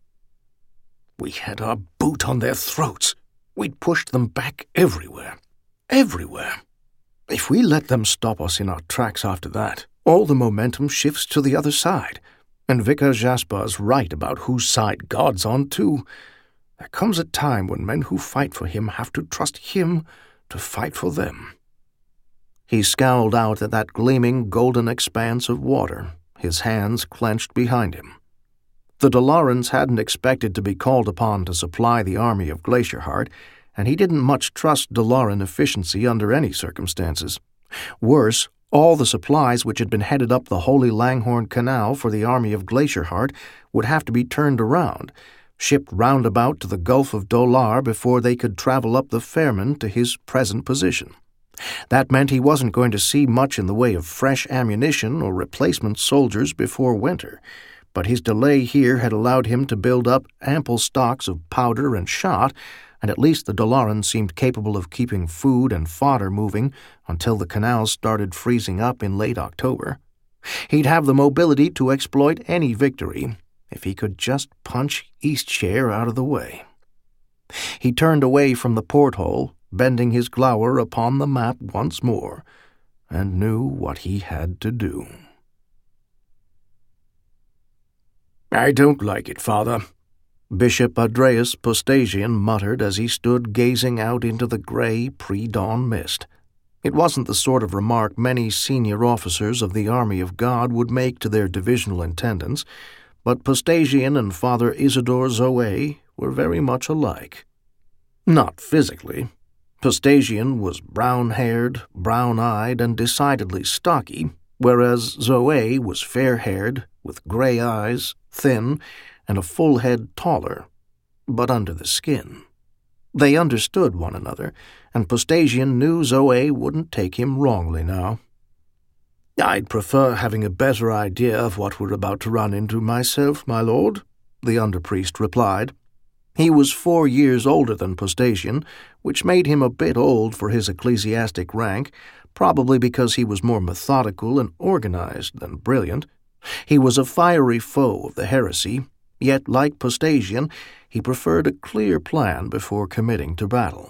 "We had our boot on their throats. We'd pushed them back everywhere. Everywhere. If we let them stop us in our tracks after that, all the momentum shifts to the other side. And Vicar Jaspar's right about whose side God's on, too. There comes a time when men who fight for him have to trust him to fight for them." He scowled out at that gleaming golden expanse of water, his hands clenched behind him. The Dolarans hadn't expected to be called upon to supply the army of Glacierheart, and he didn't much trust Dolaran efficiency under any circumstances. Worse, all the supplies which had been headed up the Holy Langhorne Canal for the army of Glacierheart would have to be turned around, shipped roundabout to the Gulf of Dolar before they could travel up the Fairman to his present position. That meant he wasn't going to see much in the way of fresh ammunition or replacement soldiers before winter, but his delay here had allowed him to build up ample stocks of powder and shot, and at least the Dolarans seemed capable of keeping food and fodder moving until the canals started freezing up in late October. He'd have the mobility to exploit any victory if he could just punch Eastshire out of the way. He turned away from the porthole, bending his glower upon the map once more, and knew what he had to do. "I don't like it, Father," Bishop Adreus Postasian muttered as he stood gazing out into the gray pre-dawn mist. It wasn't the sort of remark many senior officers of the Army of God would make to their divisional intendants, but Postasian and Father Isidore Zoe were very much alike. Not physically. Postasian was brown-haired, brown-eyed, and decidedly stocky, whereas Zoe was fair-haired, with gray eyes, thin, and a full head taller, but under the skin. They understood one another, and Postasian knew Zoe wouldn't take him wrongly now. "I'd prefer having a better idea of what we're about to run into myself, my lord," the underpriest replied. He was 4 years older than Postasian, which made him a bit old for his ecclesiastic rank, probably because he was more methodical and organized than brilliant. He was a fiery foe of the heresy, yet, like Postasian, he preferred a clear plan before committing to battle.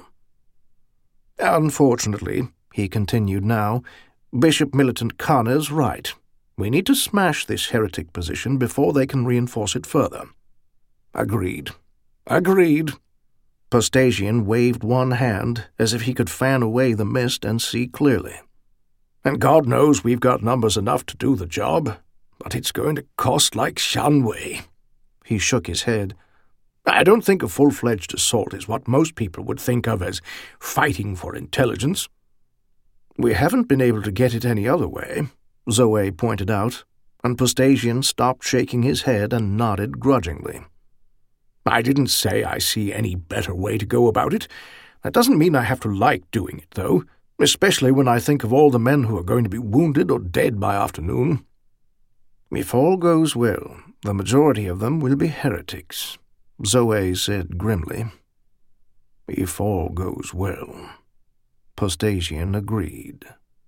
"Unfortunately," he continued now, "Bishop Militant Connor's right. We need to smash this heretic position before they can reinforce it further. Agreed. Agreed. Postasian waved one hand as if he could fan away the mist and see clearly. And God knows we've got numbers enough to do the job, but it's going to cost like Shanwei. He shook his head. I don't think a full-fledged assault is what most people would think of as fighting for intelligence. We haven't been able to get it any other way, Zoe pointed out, and Postasian stopped shaking his head and nodded grudgingly. I didn't say I see any better way to go about it. That doesn't mean I have to like doing it, though, especially when I think of all the men who are going to be wounded or dead by afternoon. If all goes well, the majority of them will be heretics, Zoe said grimly. If all goes well, Postasian agreed.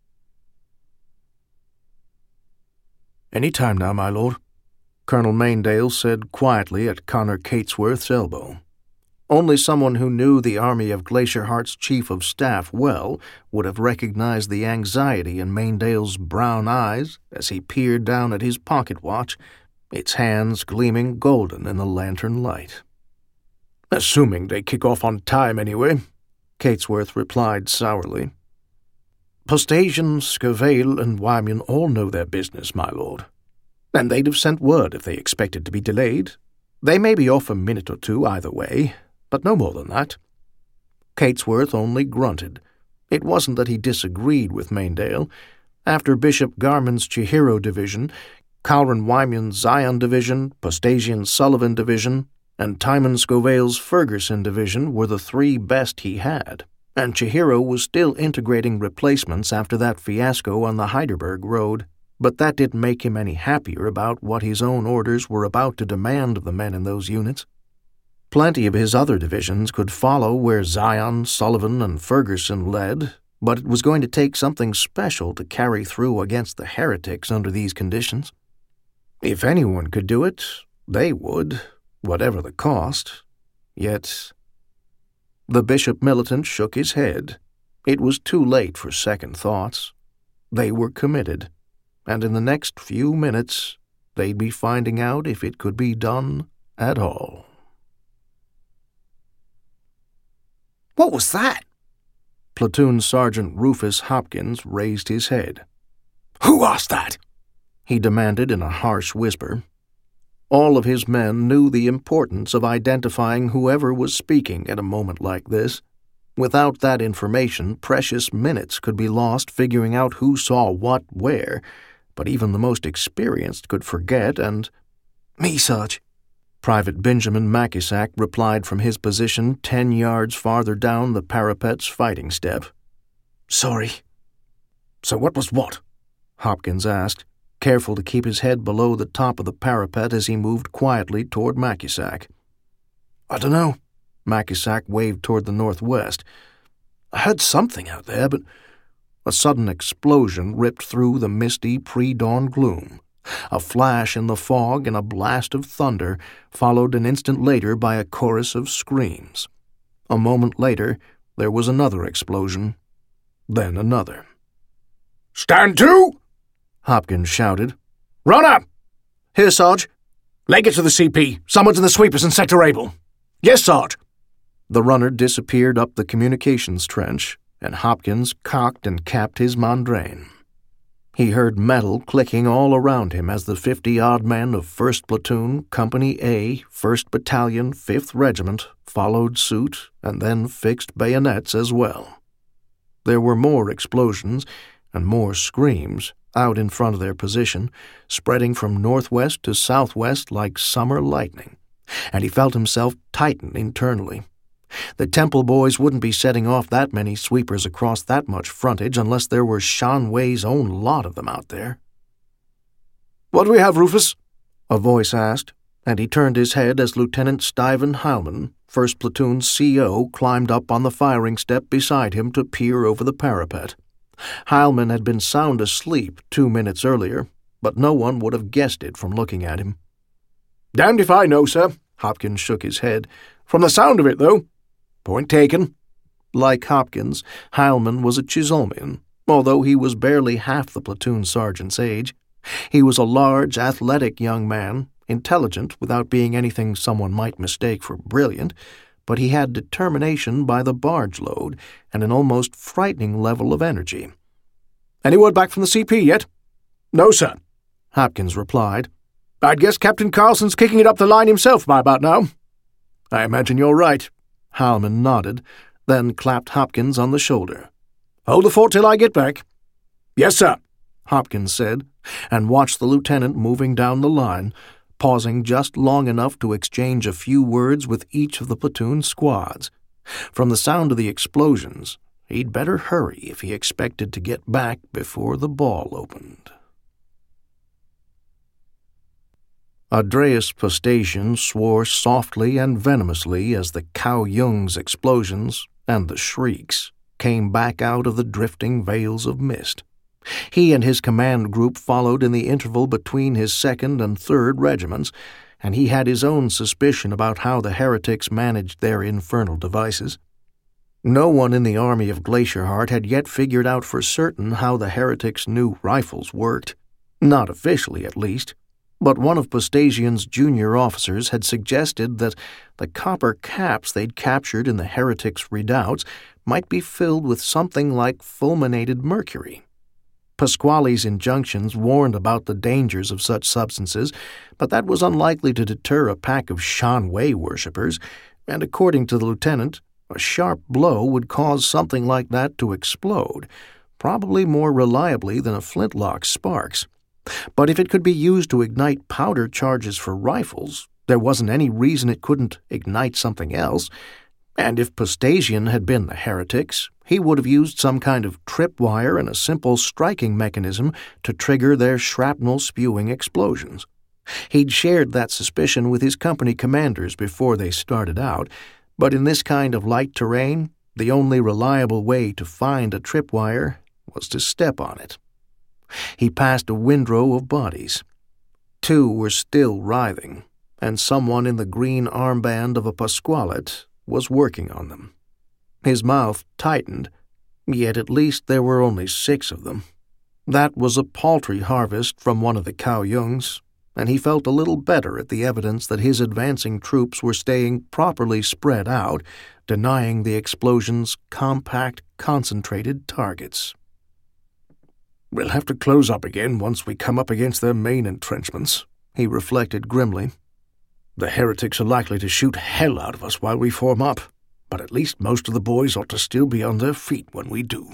Any time now, my lord, Colonel Maindale said quietly at Connor Catesworth's elbow. Only someone who knew the army of Glacierheart's chief of staff well would have recognized the anxiety in Maindale's brown eyes as he peered down at his pocket watch, its hands gleaming golden in the lantern light. Assuming they kick off on time anyway, Catesworth replied sourly. Postasian, Scovale, and Wyman all know their business, my lord. And they'd have sent word if they expected to be delayed. They may be off a minute or two either way, but no more than that. Catesworth only grunted. It wasn't that he disagreed with Maindale. After Bishop Garmon's Chihiro division, Calvin Wyman's Zion division, Postasian's Sullivan division, and Timon Scovale's Ferguson division were the three best he had, and Chihiro was still integrating replacements after that fiasco on the Heidelberg Road. But that didn't make him any happier about what his own orders were about to demand of the men in those units. Plenty of his other divisions could follow where Zion, Sullivan, and Ferguson led, but it was going to take something special to carry through against the heretics under these conditions. If anyone could do it, they would, whatever the cost. Yet the Bishop Militant shook his head. It was too late for second thoughts. They were committed. And in the next few minutes, they'd be finding out if it could be done at all. What was that? Platoon Sergeant Rufus Hopkins raised his head. Who asked that? He demanded in a harsh whisper. All of his men knew the importance of identifying whoever was speaking at a moment like this. Without that information, precious minutes could be lost figuring out who saw what where, but even the most experienced could forget and— Me, Sarge. Private Benjamin Makisak replied from his position 10 yards farther down the parapet's fighting step. Sorry. So what was what? Hopkins asked, careful to keep his head below the top of the parapet as he moved quietly toward Makisak. I dunno. Makisak waved toward the northwest. I heard something out there, but— A sudden explosion ripped through the misty pre-dawn gloom. A flash in the fog and a blast of thunder, followed an instant later by a chorus of screams. A moment later, there was another explosion, then another. Stand to! Hopkins shouted. Run up! Here, Sarge. Leg it to the CP. Someone's in the sweepers in Sector Able. Yes, Sarge. The runner disappeared up the communications trench, and Hopkins cocked and capped his mandrain. He heard metal clicking all around him as the 50-odd men of 1st Platoon, Company A, 1st Battalion, 5th Regiment followed suit and then fixed bayonets as well. There were more explosions and more screams out in front of their position, spreading from northwest to southwest like summer lightning, and he felt himself tighten internally. The Temple boys wouldn't be setting off that many sweepers across that much frontage unless there were Shanwei's own lot of them out there. What do we have, Rufus? A voice asked, and he turned his head as Lieutenant Stuyven Heilman, 1st Platoon's CO, climbed up on the firing step beside him to peer over the parapet. Heilman had been sound asleep 2 minutes earlier, but no one would have guessed it from looking at him. Damned if I know, sir. Hopkins shook his head. From the sound of it, though. Point taken. Like Hopkins, Heilman was a Chisolmian, although he was barely half the platoon sergeant's age. He was a large, athletic young man, intelligent without being anything someone might mistake for brilliant, but he had determination by the barge load and an almost frightening level of energy. "Any word back from the CP yet?" "No, sir," Hopkins replied. "I'd guess Captain Carlson's kicking it up the line himself by about now." "I imagine you're right." Howman nodded, then clapped Hopkins on the shoulder. "Hold the fort till I get back." "Yes, sir," Hopkins said, and watched the lieutenant moving down the line, pausing just long enough to exchange a few words with each of the platoon squads. From the sound of the explosions, he'd better hurry if he expected to get back before the ball opened. Andreas Pastasian swore softly and venomously as the Cao Yung's explosions and the shrieks came back out of the drifting veils of mist. He and his command group followed in the interval between his 2nd and 3rd regiments, and he had his own suspicion about how the heretics managed their infernal devices. No one in the army of Glacierheart had yet figured out for certain how the heretics' new rifles worked, not officially at least, but one of Pastasian's junior officers had suggested that the copper caps they'd captured in the heretics' redoubts might be filled with something like fulminated mercury. Pasquale's injunctions warned about the dangers of such substances, but that was unlikely to deter a pack of Shan Wei worshippers, and according to the lieutenant, a sharp blow would cause something like that to explode, probably more reliably than a flintlock sparks. But if it could be used to ignite powder charges for rifles, there wasn't any reason it couldn't ignite something else, and if Pastasian had been the heretics, he would have used some kind of tripwire and a simple striking mechanism to trigger their shrapnel-spewing explosions. He'd shared that suspicion with his company commanders before they started out, but in this kind of light terrain, the only reliable way to find a tripwire was to step on it. He passed a windrow of bodies. 2 were still writhing, and someone in the green armband of a Pasqualet was working on them. His mouth tightened, yet at least there were only 6 of them. That was a paltry harvest from one of the Cao Yungs, and he felt a little better at the evidence that his advancing troops were staying properly spread out, denying the explosion's compact, concentrated targets. "We'll have to close up again once we come up against their main entrenchments," he reflected grimly. "The heretics are likely to shoot hell out of us while we form up, but at least most of the boys ought to still be on their feet when we do."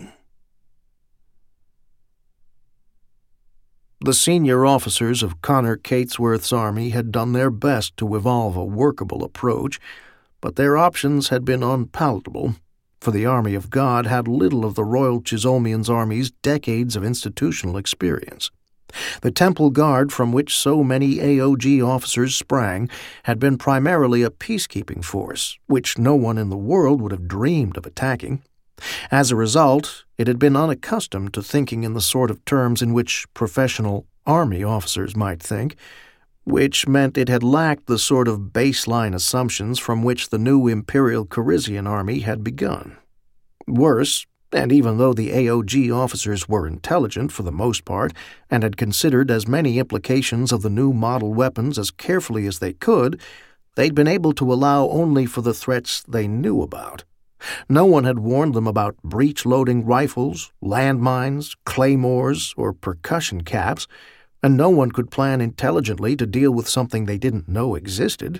The senior officers of Connor Catesworth's army had done their best to evolve a workable approach, but their options had been unpalatable, for the army of God had little of the Royal Chisolmian's army's decades of institutional experience. The Temple Guard, from which so many AOG officers sprang, had been primarily a peacekeeping force, which no one in the world would have dreamed of attacking. As a result, it had been unaccustomed to thinking in the sort of terms in which professional army officers might think, which meant it had lacked the sort of baseline assumptions from which the new Imperial Carizian army had begun. Worse, and even though the AOG officers were intelligent for the most part and had considered as many implications of the new model weapons as carefully as they could, they'd been able to allow only for the threats they knew about. No one had warned them about breech-loading rifles, landmines, claymores, or percussion caps, and no one could plan intelligently to deal with something they didn't know existed.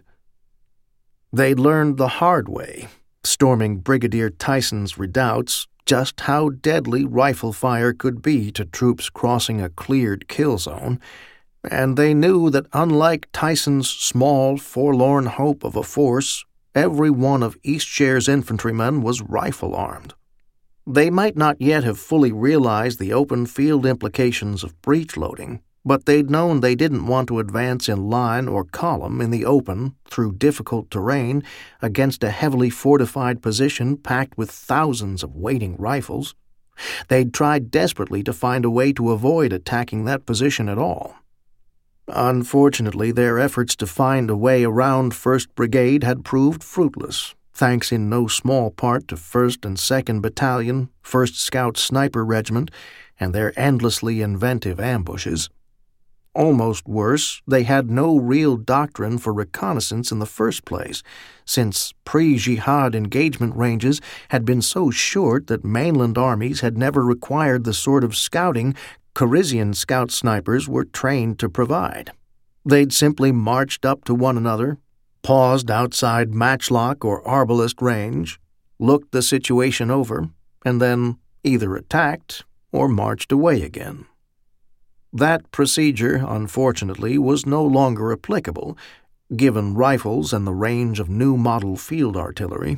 They'd learned the hard way, storming Brigadier Tyson's redoubts, just how deadly rifle fire could be to troops crossing a cleared kill zone, and they knew that unlike Tyson's small, forlorn hope of a force, every one of Eastshare's infantrymen was rifle-armed. They might not yet have fully realized the open field implications of breech-loading, but they'd known they didn't want to advance in line or column in the open through difficult terrain against a heavily fortified position packed with thousands of waiting rifles. They'd tried desperately to find a way to avoid attacking that position at all. Unfortunately, their efforts to find a way around 1st Brigade had proved fruitless, thanks in no small part to 1st and 2nd Battalion, 1st Scout Sniper Regiment, and their endlessly inventive ambushes. Almost worse, they had no real doctrine for reconnaissance in the first place, since pre-jihad engagement ranges had been so short that mainland armies had never required the sort of scouting Karizian scout snipers were trained to provide. They'd simply marched up to one another, paused outside matchlock or arbalist range, looked the situation over, and then either attacked or marched away again. That procedure, unfortunately, was no longer applicable, given rifles and the range of new-model field artillery.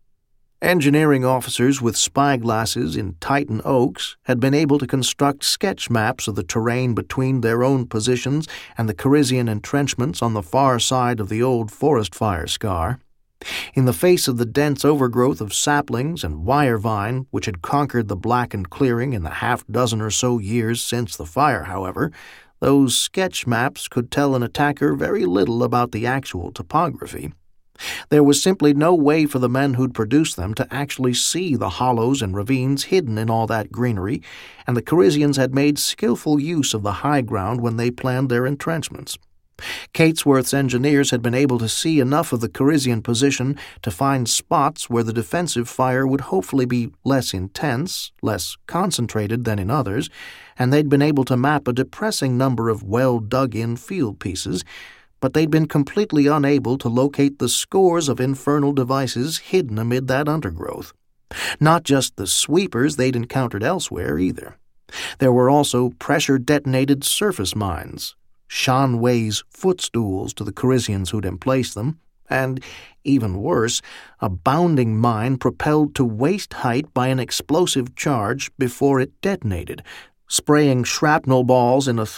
Engineering officers with spyglasses in Titan Oaks had been able to construct sketch maps of the terrain between their own positions and the Karizian entrenchments on the far side of the old forest fire scar. In the face of the dense overgrowth of saplings and wire vine which had conquered the blackened clearing in the half-dozen or so years since the fire, however, those sketch maps could tell an attacker very little about the actual topography. There was simply no way for the men who'd produced them to actually see the hollows and ravines hidden in all that greenery, and the Karizians had made skillful use of the high ground when they planned their entrenchments. Catesworth's engineers had been able to see enough of the Karizian position to find spots where the defensive fire would hopefully be less intense, less concentrated than in others, and they'd been able to map a depressing number of well-dug-in field pieces, but they'd been completely unable to locate the scores of infernal devices hidden amid that undergrowth. Not just the sweepers they'd encountered elsewhere, either. There were also pressure-detonated surface mines, Shan Wei's footstools to the Karizians who'd emplaced them, and, even worse, a bounding mine propelled to waist height by an explosive charge before it detonated, spraying shrapnel balls in a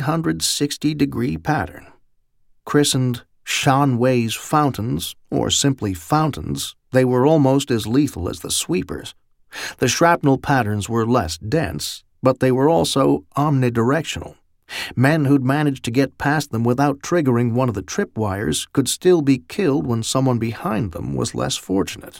360-degree pattern. Christened Shan Wei's fountains, or simply fountains, they were almost as lethal as the sweepers. The shrapnel patterns were less dense, but they were also omnidirectional. Men who'd managed to get past them without triggering one of the tripwires could still be killed when someone behind them was less fortunate.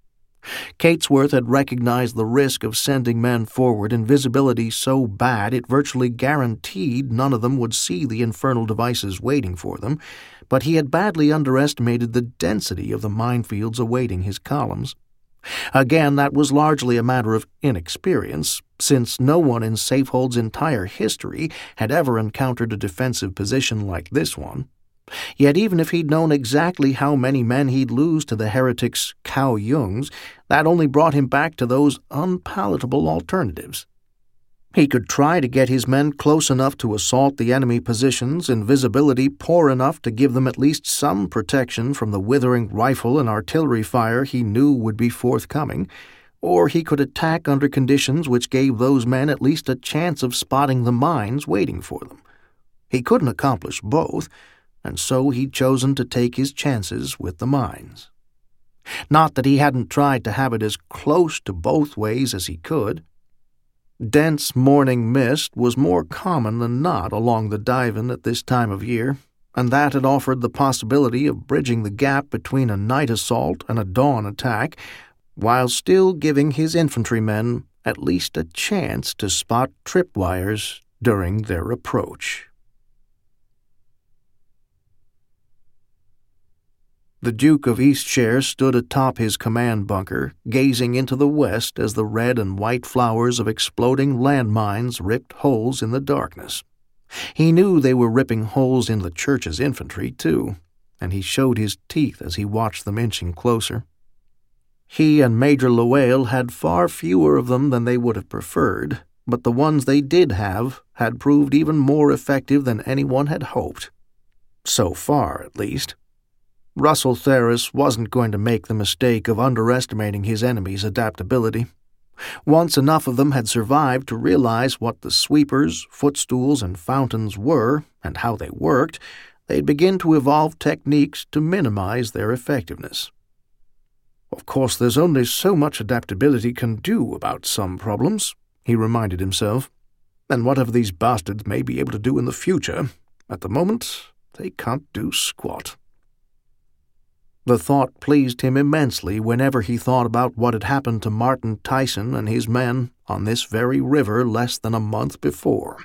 Catesworth had recognized the risk of sending men forward in visibility so bad it virtually guaranteed none of them would see the infernal devices waiting for them, but he had badly underestimated the density of the minefields awaiting his columns. Again, that was largely a matter of inexperience, since no one in Safehold's entire history had ever encountered a defensive position like this one. Yet even if he'd known exactly how many men he'd lose to the heretics' Cao Jungs, that only brought him back to those unpalatable alternatives. He could try to get his men close enough to assault the enemy positions in visibility poor enough to give them at least some protection from the withering rifle and artillery fire he knew would be forthcoming, or he could attack under conditions which gave those men at least a chance of spotting the mines waiting for them. He couldn't accomplish both, and so he'd chosen to take his chances with the mines. Not that he hadn't tried to have it as close to both ways as he could. Dense morning mist was more common than not along the Divan at this time of year, and that had offered the possibility of bridging the gap between a night assault and a dawn attack, while still giving his infantrymen at least a chance to spot tripwires during their approach. The Duke of Eastshire stood atop his command bunker, gazing into the west as the red and white flowers of exploding landmines ripped holes in the darkness. He knew they were ripping holes in the church's infantry, too, and he showed his teeth as he watched them inching closer. He and Major Loel had far fewer of them than they would have preferred, but the ones they did have had proved even more effective than anyone had hoped. So far, at least. Russell Tharis wasn't going to make the mistake of underestimating his enemy's adaptability. Once enough of them had survived to realize what the sweepers, footstools, and fountains were and how they worked, they'd begin to evolve techniques to minimize their effectiveness. Of course, there's only so much adaptability can do about some problems, he reminded himself, and whatever these bastards may be able to do in the future, at the moment, they can't do squat. The thought pleased him immensely whenever he thought about what had happened to Martin Tyson and his men on this very river less than a month before.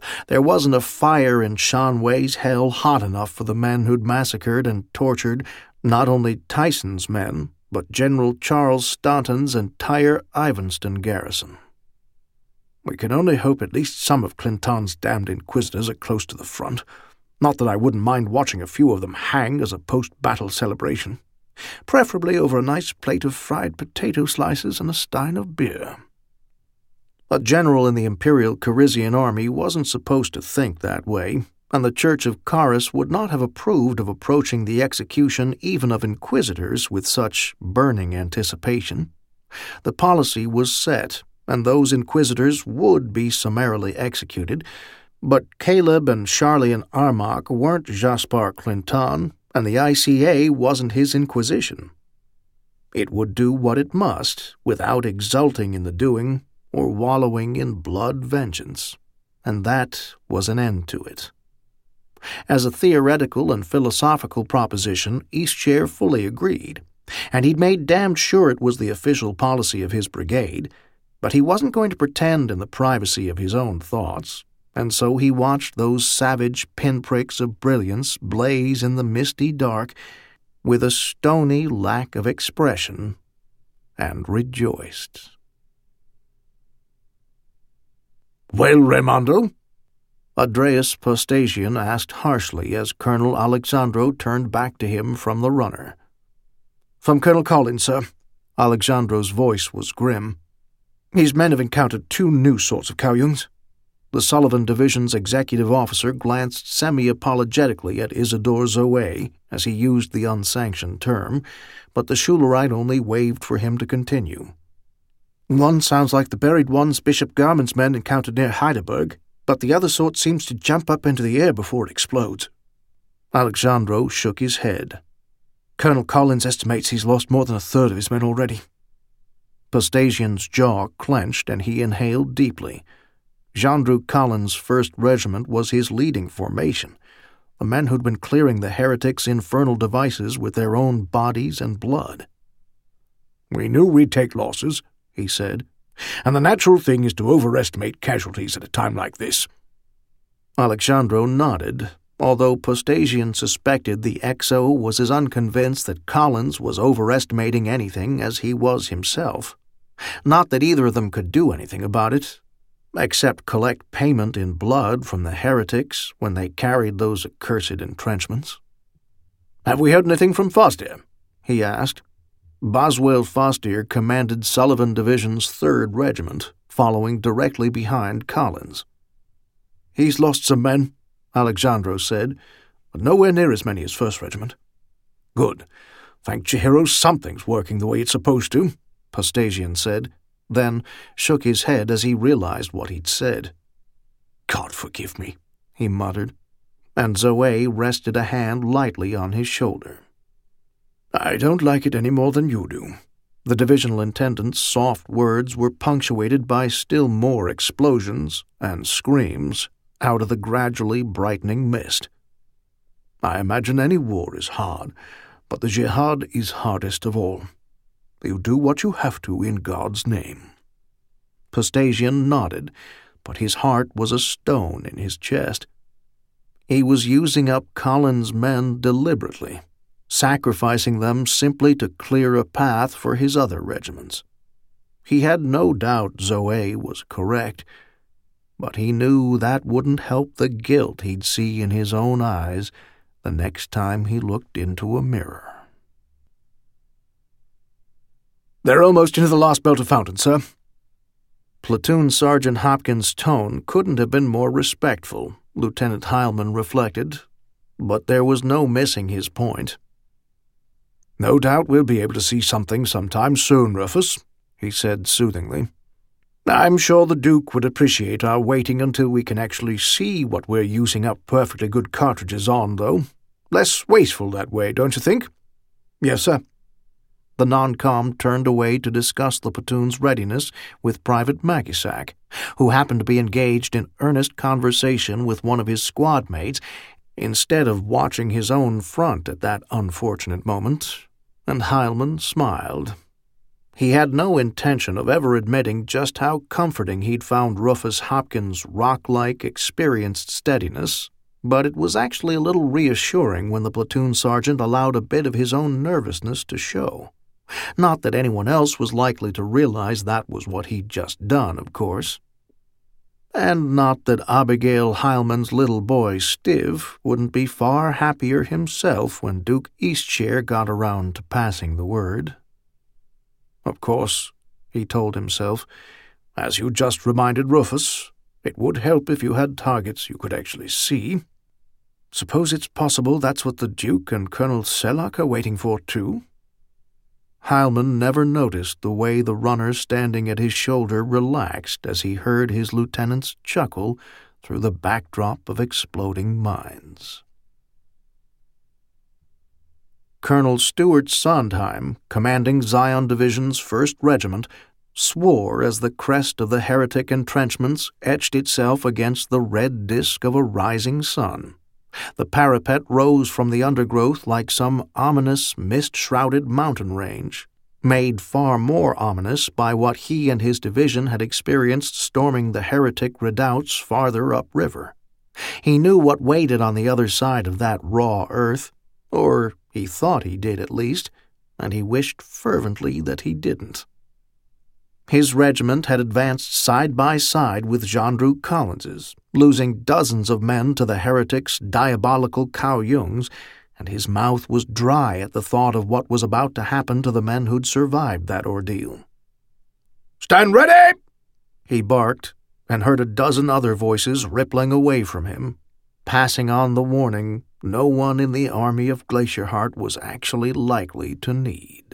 There wasn't a fire in Shanwei's hell hot enough for the men who'd massacred and tortured not only Tyson's men, but General Charles Staunton's entire Ivonston garrison. We can only hope at least some of Clinton's damned inquisitors are close to the front. Not that I wouldn't mind watching a few of them hang as a post-battle celebration, preferably over a nice plate of fried potato slices and a stein of beer. A general in the Imperial Carisian army wasn't supposed to think that way, and the Church of Caris would not have approved of approaching the execution even of inquisitors with such burning anticipation. The policy was set, and those inquisitors would be summarily executed, but Caleb and Charley Armagh weren't Jaspar Clinton, and the ICA wasn't his Inquisition. It would do what it must without exulting in the doing or wallowing in blood vengeance, and that was an end to it. As a theoretical and philosophical proposition, Eastshire fully agreed, and he'd made damned sure it was the official policy of his brigade, but he wasn't going to pretend in the privacy of his own thoughts, and so he watched those savage pinpricks of brilliance blaze in the misty dark with a stony lack of expression, and rejoiced. "Well, Raimondo?" Adreus Postasian asked harshly as Colonel Alexandro turned back to him from the runner. "From Colonel Collins, sir." Alexandro's voice was grim. "His men have encountered 2 new sorts of Kalyungs." The Sullivan Division's executive officer glanced semi-apologetically at Isidore Zoe as he used the unsanctioned term, but the Schulerite only waved for him to continue. "One sounds like the buried ones Bishop Garman's men encountered near Heidelberg, but the other sort seems to jump up into the air before it explodes." Alexandro shook his head. "Colonel Collins estimates he's lost more than a third of his men already." Postasian's jaw clenched and he inhaled deeply. Jean-Drew Collins' 1st Regiment was his leading formation, the men who'd been clearing the heretics' infernal devices with their own bodies and blood. "We knew we'd take losses," he said, "and the natural thing is to overestimate casualties at a time like this." Alexandro nodded, although Postasian suspected the XO was as unconvinced that Collins was overestimating anything as he was himself. Not that either of them could do anything about it, except collect payment in blood from the heretics when they carried those accursed entrenchments. "Have we heard anything from Foster?" he asked. Boswell Foster commanded Sullivan Division's 3rd Regiment, following directly behind Collins. "He's lost some men," Alexandro said, "but nowhere near as many as 1st Regiment." "Good. Thank Chihiro, something's working the way it's supposed to," Postasian said, then shook his head as he realized what he'd said. "God forgive me," he muttered, and Zoe rested a hand lightly on his shoulder. "I don't like it any more than you do." The divisional intendant's soft words were punctuated by still more explosions and screams out of the gradually brightening mist. "I imagine any war is hard, but the jihad is hardest of all. You do what you have to in God's name." Postasian nodded, but his heart was a stone in his chest. He was using up Collins' men deliberately, sacrificing them simply to clear a path for his other regiments. He had no doubt Zoe was correct, but he knew that wouldn't help the guilt he'd see in his own eyes the next time he looked into a mirror. "They're almost into the last belt of fountain, sir." Platoon Sergeant Hopkins' tone couldn't have been more respectful, Lieutenant Heilman reflected, but there was no missing his point. "No doubt we'll be able to see something sometime soon, Rufus," he said soothingly. "I'm sure the Duke would appreciate our waiting until we can actually see what we're using up perfectly good cartridges on, though. Less wasteful that way, don't you think?" "Yes, sir." The non-com turned away to discuss the platoon's readiness with Private Magisak, who happened to be engaged in earnest conversation with one of his squad mates instead of watching his own front at that unfortunate moment, and Heilman smiled. He had no intention of ever admitting just how comforting he'd found Rufus Hopkins' rock-like, experienced steadiness, but it was actually a little reassuring when the platoon sergeant allowed a bit of his own nervousness to show. Not that anyone else was likely to realize that was what he'd just done, of course. And not that Abigail Heilman's little boy, Stiv, wouldn't be far happier himself when Duke Eastshire got around to passing the word. "Of course," he told himself, "as you just reminded Rufus, it would help if you had targets you could actually see. Suppose it's possible that's what the Duke and Colonel Sellock are waiting for, too?" Heilman never noticed the way the runner standing at his shoulder relaxed as he heard his lieutenant's chuckle through the backdrop of exploding mines. Colonel Stuart Sondheim, commanding Zion Division's 1st Regiment, swore as the crest of the heretic entrenchments etched itself against the red disk of a rising sun. The parapet rose from the undergrowth like some ominous, mist-shrouded mountain range, made far more ominous by what he and his division had experienced storming the heretic redoubts farther upriver. He knew what waited on the other side of that raw earth, or he thought he did at least, and he wished fervently that he didn't. His regiment had advanced side by side with Jean-Drew Collins's, losing dozens of men to the heretic's diabolical Cow-Jungs, and his mouth was dry at the thought of what was about to happen to the men who'd survived that ordeal. "Stand ready!" he barked, and heard a dozen other voices rippling away from him, passing on the warning no one in the army of Glacierheart was actually likely to need.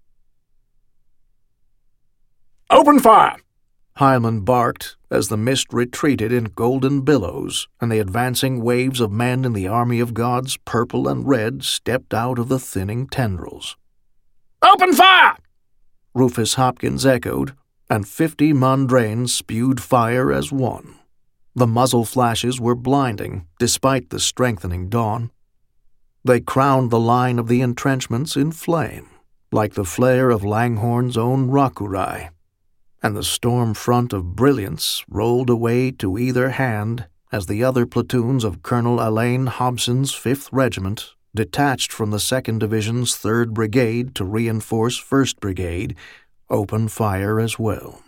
"Open fire!" Heilman barked as the mist retreated in golden billows and the advancing waves of men in the army of gods purple and red stepped out of the thinning tendrils. "Open fire!" Rufus Hopkins echoed, and 50 Mondrains spewed fire as one. The muzzle flashes were blinding, despite the strengthening dawn. They crowned the line of the entrenchments in flame, like the flare of Langhorne's own Rakurai, and the storm front of brilliance rolled away to either hand as the other platoons of Colonel Alain Hobson's 5th Regiment, detached from the 2nd Division's 3rd Brigade to reinforce 1st Brigade, opened fire as well.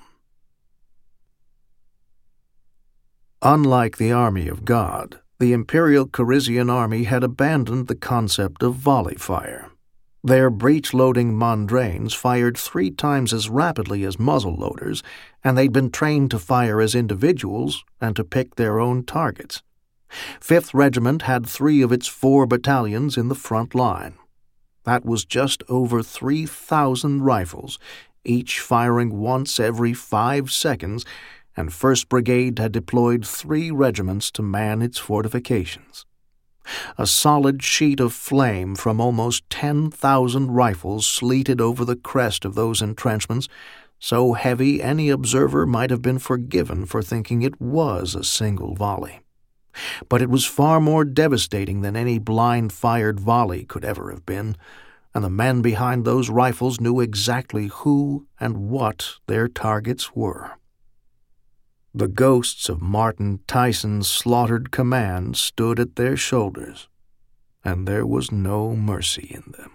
Unlike the Army of God, the Imperial Carisian Army had abandoned the concept of volley fire. Their breech-loading Mondrains fired 3 times as rapidly as muzzle-loaders, and they'd been trained to fire as individuals and to pick their own targets. 5th Regiment had 3 of its 4 battalions in the front line. That was just over 3,000 rifles, each firing once every 5 seconds, and 1st Brigade had deployed 3 regiments to man its fortifications. A solid sheet of flame from almost 10,000 rifles sleeted over the crest of those entrenchments, so heavy any observer might have been forgiven for thinking it was a single volley. But it was far more devastating than any blind-fired volley could ever have been, and the men behind those rifles knew exactly who and what their targets were. The ghosts of Martin Tyson's slaughtered command stood at their shoulders, and there was no mercy in them.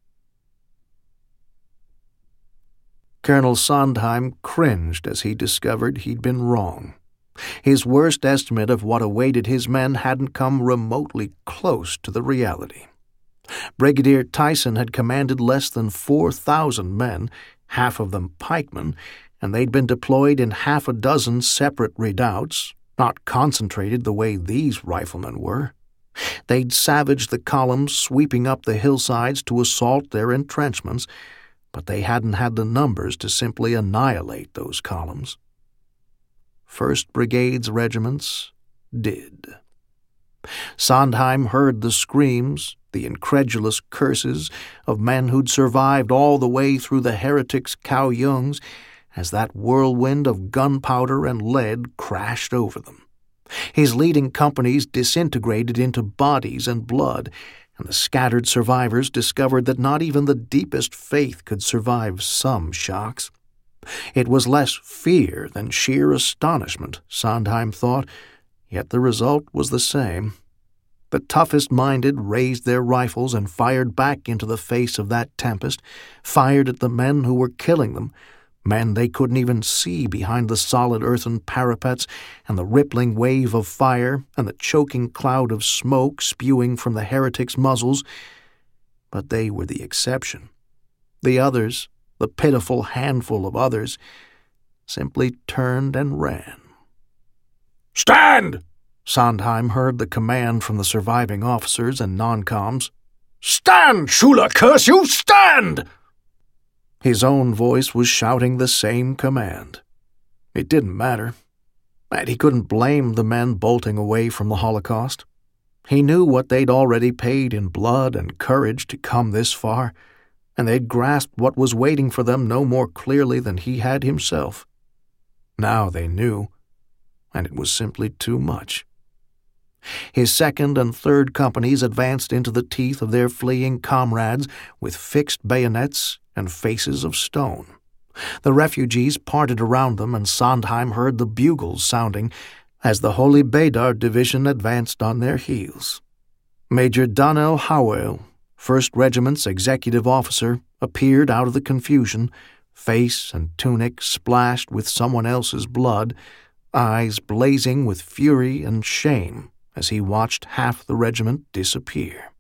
Colonel Sondheim cringed as he discovered he'd been wrong. His worst estimate of what awaited his men hadn't come remotely close to the reality. Brigadier Tyson had commanded less than 4,000 men, half of them pikemen, and they'd been deployed in half a dozen separate redoubts, not concentrated the way these riflemen were. They'd savaged the columns sweeping up the hillsides to assault their entrenchments, but they hadn't had the numbers to simply annihilate those columns. 1st Brigade's regiments did. Sondheim heard the screams, the incredulous curses of men who'd survived all the way through the heretics' Cow-Jungs, as that whirlwind of gunpowder and lead crashed over them. His leading companies disintegrated into bodies and blood, and the scattered survivors discovered that not even the deepest faith could survive some shocks. It was less fear than sheer astonishment, Sondheim thought, yet the result was the same. The toughest-minded raised their rifles and fired back into the face of that tempest, fired at the men who were killing them, men they couldn't even see behind the solid earthen parapets and the rippling wave of fire and the choking cloud of smoke spewing from the heretics' muzzles. But they were the exception. The others, the pitiful handful of others, simply turned and ran. "Stand!" Sondheim heard the command from the surviving officers and non-coms. "Stand, Schuyler, curse you, stand!" His own voice was shouting the same command. It didn't matter, and he couldn't blame the men bolting away from the Holocaust. He knew what they'd already paid in blood and courage to come this far, and they'd grasped what was waiting for them no more clearly than he had himself. Now they knew, and it was simply too much. His second and third companies advanced into the teeth of their fleeing comrades with fixed bayonets and faces of stone. The refugees parted around them, and Sondheim heard the bugles sounding as the Holy Bedar Division advanced on their heels. Major Donnell Howell, 1st Regiment's executive officer, appeared out of the confusion, face and tunic splashed with someone else's blood, eyes blazing with fury and shame as he watched half the regiment disappear.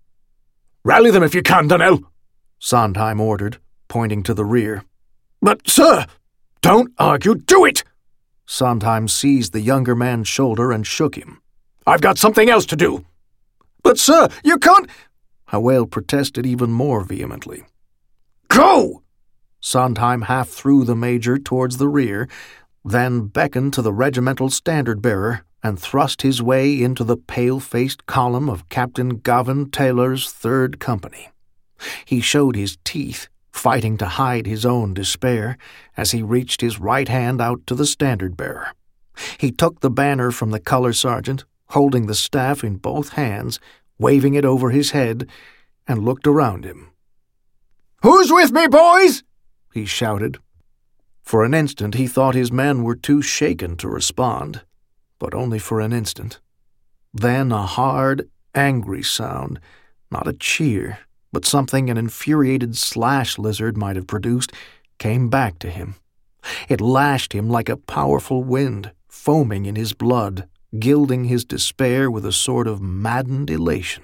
"Rally them if you can, Donnell," Sondheim ordered, pointing to the rear. "But, sir—" "Don't argue, do it!" Sondheim seized the younger man's shoulder and shook him. "I've got something else to do." "But, sir, you can't—" Howell protested even more vehemently. "Go!" Sondheim half threw the major towards the rear, then beckoned to the regimental standard-bearer and thrust his way into the pale-faced column of Captain Gavin Taylor's 3rd Company. He showed his teeth, fighting to hide his own despair, as he reached his right hand out to the standard-bearer. He took the banner from the color sergeant, holding the staff in both hands, waving it over his head, and looked around him. "Who's with me, boys?" he shouted. For an instant he thought his men were too shaken to respond, but only for an instant. Then a hard, angry sound, not a cheer, but something an infuriated slash lizard might have produced, came back to him. It lashed him like a powerful wind, foaming in his blood, gilding his despair with a sort of maddened elation.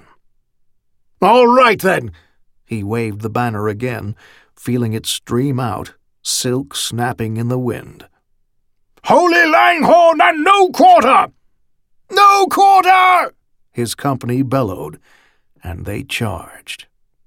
"All right, then!" He waved the banner again, feeling it stream out, silk snapping in the wind. "Holy Langhorn and no quarter! No quarter!" his company bellowed, and they charged.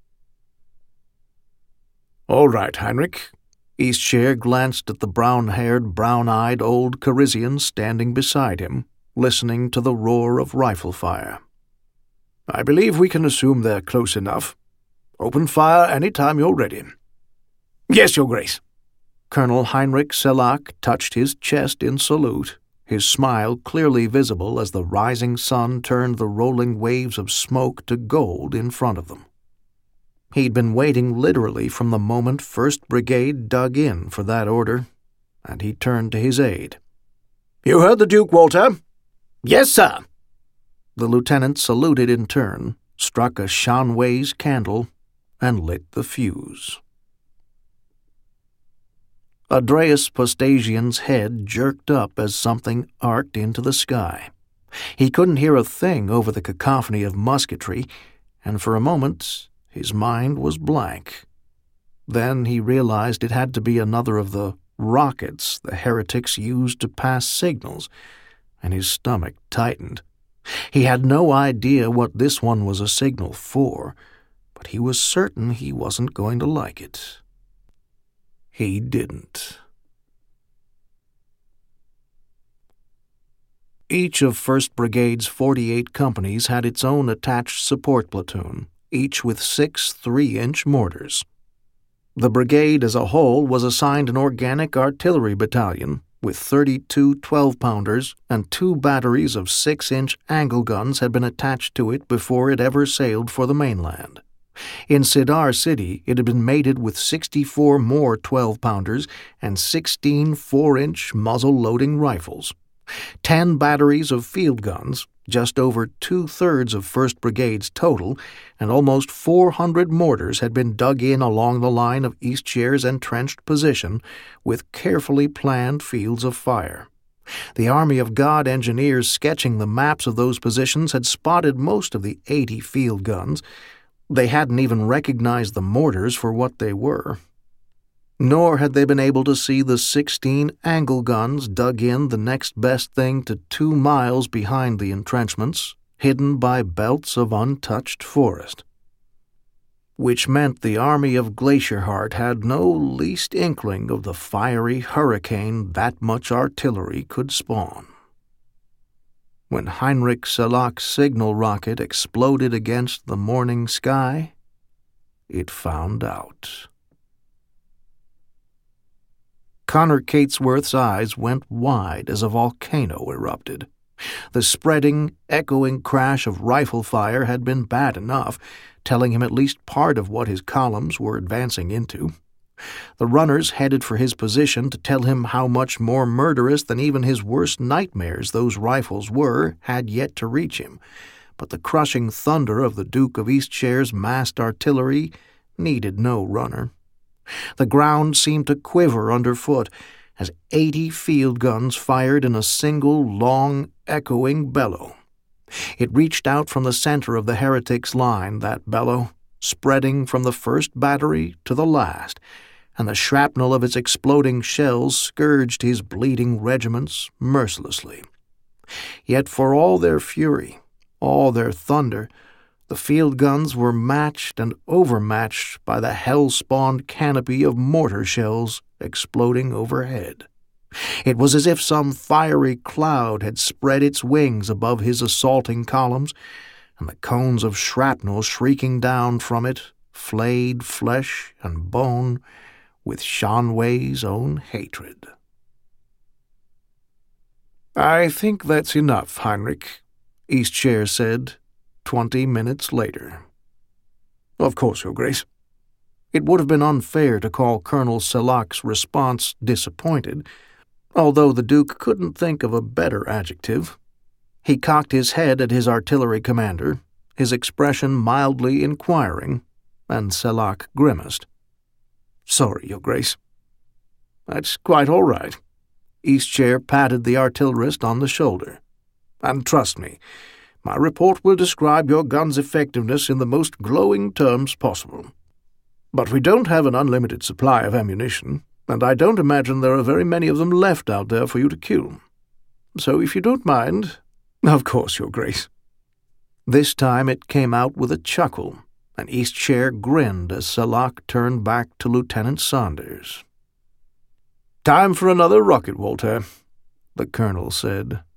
"All right, Heinrich." Eastshire glanced at the brown-haired, brown-eyed old Carisian standing beside him, listening to the roar of rifle fire. "I believe we can assume they're close enough. Open fire any time you're ready." "Yes, Your Grace." Colonel Heinrich Selak touched his chest in salute, his smile clearly visible as the rising sun turned the rolling waves of smoke to gold in front of them. He'd been waiting literally from the moment 1st Brigade dug in for that order, and he turned to his aide. "You heard the Duke, Walter?" "Yes, sir." The lieutenant saluted in turn, struck a Shanwei's candle, and lit the fuse. Andreas Postasian's head jerked up as something arced into the sky. He couldn't hear a thing over the cacophony of musketry, and for a moment his mind was blank. Then he realized it had to be another of the rockets the heretics used to pass signals, and his stomach tightened. He had no idea what this one was a signal for, but he was certain he wasn't going to like it. He didn't. Each of 1st Brigade's 48 companies had its own attached support platoon, each with 6 3-inch mortars. The brigade as a whole was assigned an organic artillery battalion, with 32 12-pounders and 2 batteries of 6-inch angle guns had been attached to it before it ever sailed for the mainland. In Cedar City, it had been mated with 64 more 12-pounders and 16 4-inch muzzle-loading rifles, 10 batteries of field guns, just over 2/3 of 1st Brigade's total, and almost 400 mortars had been dug in along the line of Eastshare's entrenched position with carefully planned fields of fire. The Army of God engineers sketching the maps of those positions had spotted most of the 80 field guns. They hadn't even recognized the mortars for what they were. Nor had they been able to see the 16 angle guns dug in the next best thing to 2 miles behind the entrenchments, hidden by belts of untouched forest. Which meant the army of Glacierheart had no least inkling of the fiery hurricane that much artillery could spawn. When Heinrich Selach's signal rocket exploded against the morning sky, it found out. Connor Catesworth's eyes went wide as a volcano erupted. The spreading, echoing crash of rifle fire had been bad enough, telling him at least part of what his columns were advancing into. The runners headed for his position to tell him how much more murderous than even his worst nightmares those rifles were had yet to reach him, but the crushing thunder of the Duke of Eastshare's massed artillery needed no runner. The ground seemed to quiver underfoot as 80 field guns fired in a single long, echoing bellow. It reached out from the center of the heretics' line, that bellow, spreading from the first battery to the last, and the shrapnel of its exploding shells scourged his bleeding regiments mercilessly. Yet for all their fury, all their thunder, the field guns were matched and overmatched by the hell-spawned canopy of mortar shells exploding overhead. It was as if some fiery cloud had spread its wings above his assaulting columns, and the cones of shrapnel shrieking down from it flayed flesh and bone with Shanwei's own hatred. "I think that's enough, Heinrich," Eastshare said 20 minutes later. "Of course, Your Grace." It would have been unfair to call Colonel Selach's response disappointed, although the Duke couldn't think of a better adjective. He cocked his head at his artillery commander, his expression mildly inquiring, and Selach grimaced. "Sorry, Your Grace." "That's quite all right." Eastshare patted the artillerist on the shoulder. "And trust me, my report will describe your gun's effectiveness in the most glowing terms possible. But we don't have an unlimited supply of ammunition, and I don't imagine there are very many of them left out there for you to kill. So if you don't mind—" "Of course, Your Grace." This time it came out with a chuckle, and Eastshare grinned as Selach turned back to Lieutenant Saunders. "Time for another rocket, Walter," the colonel said.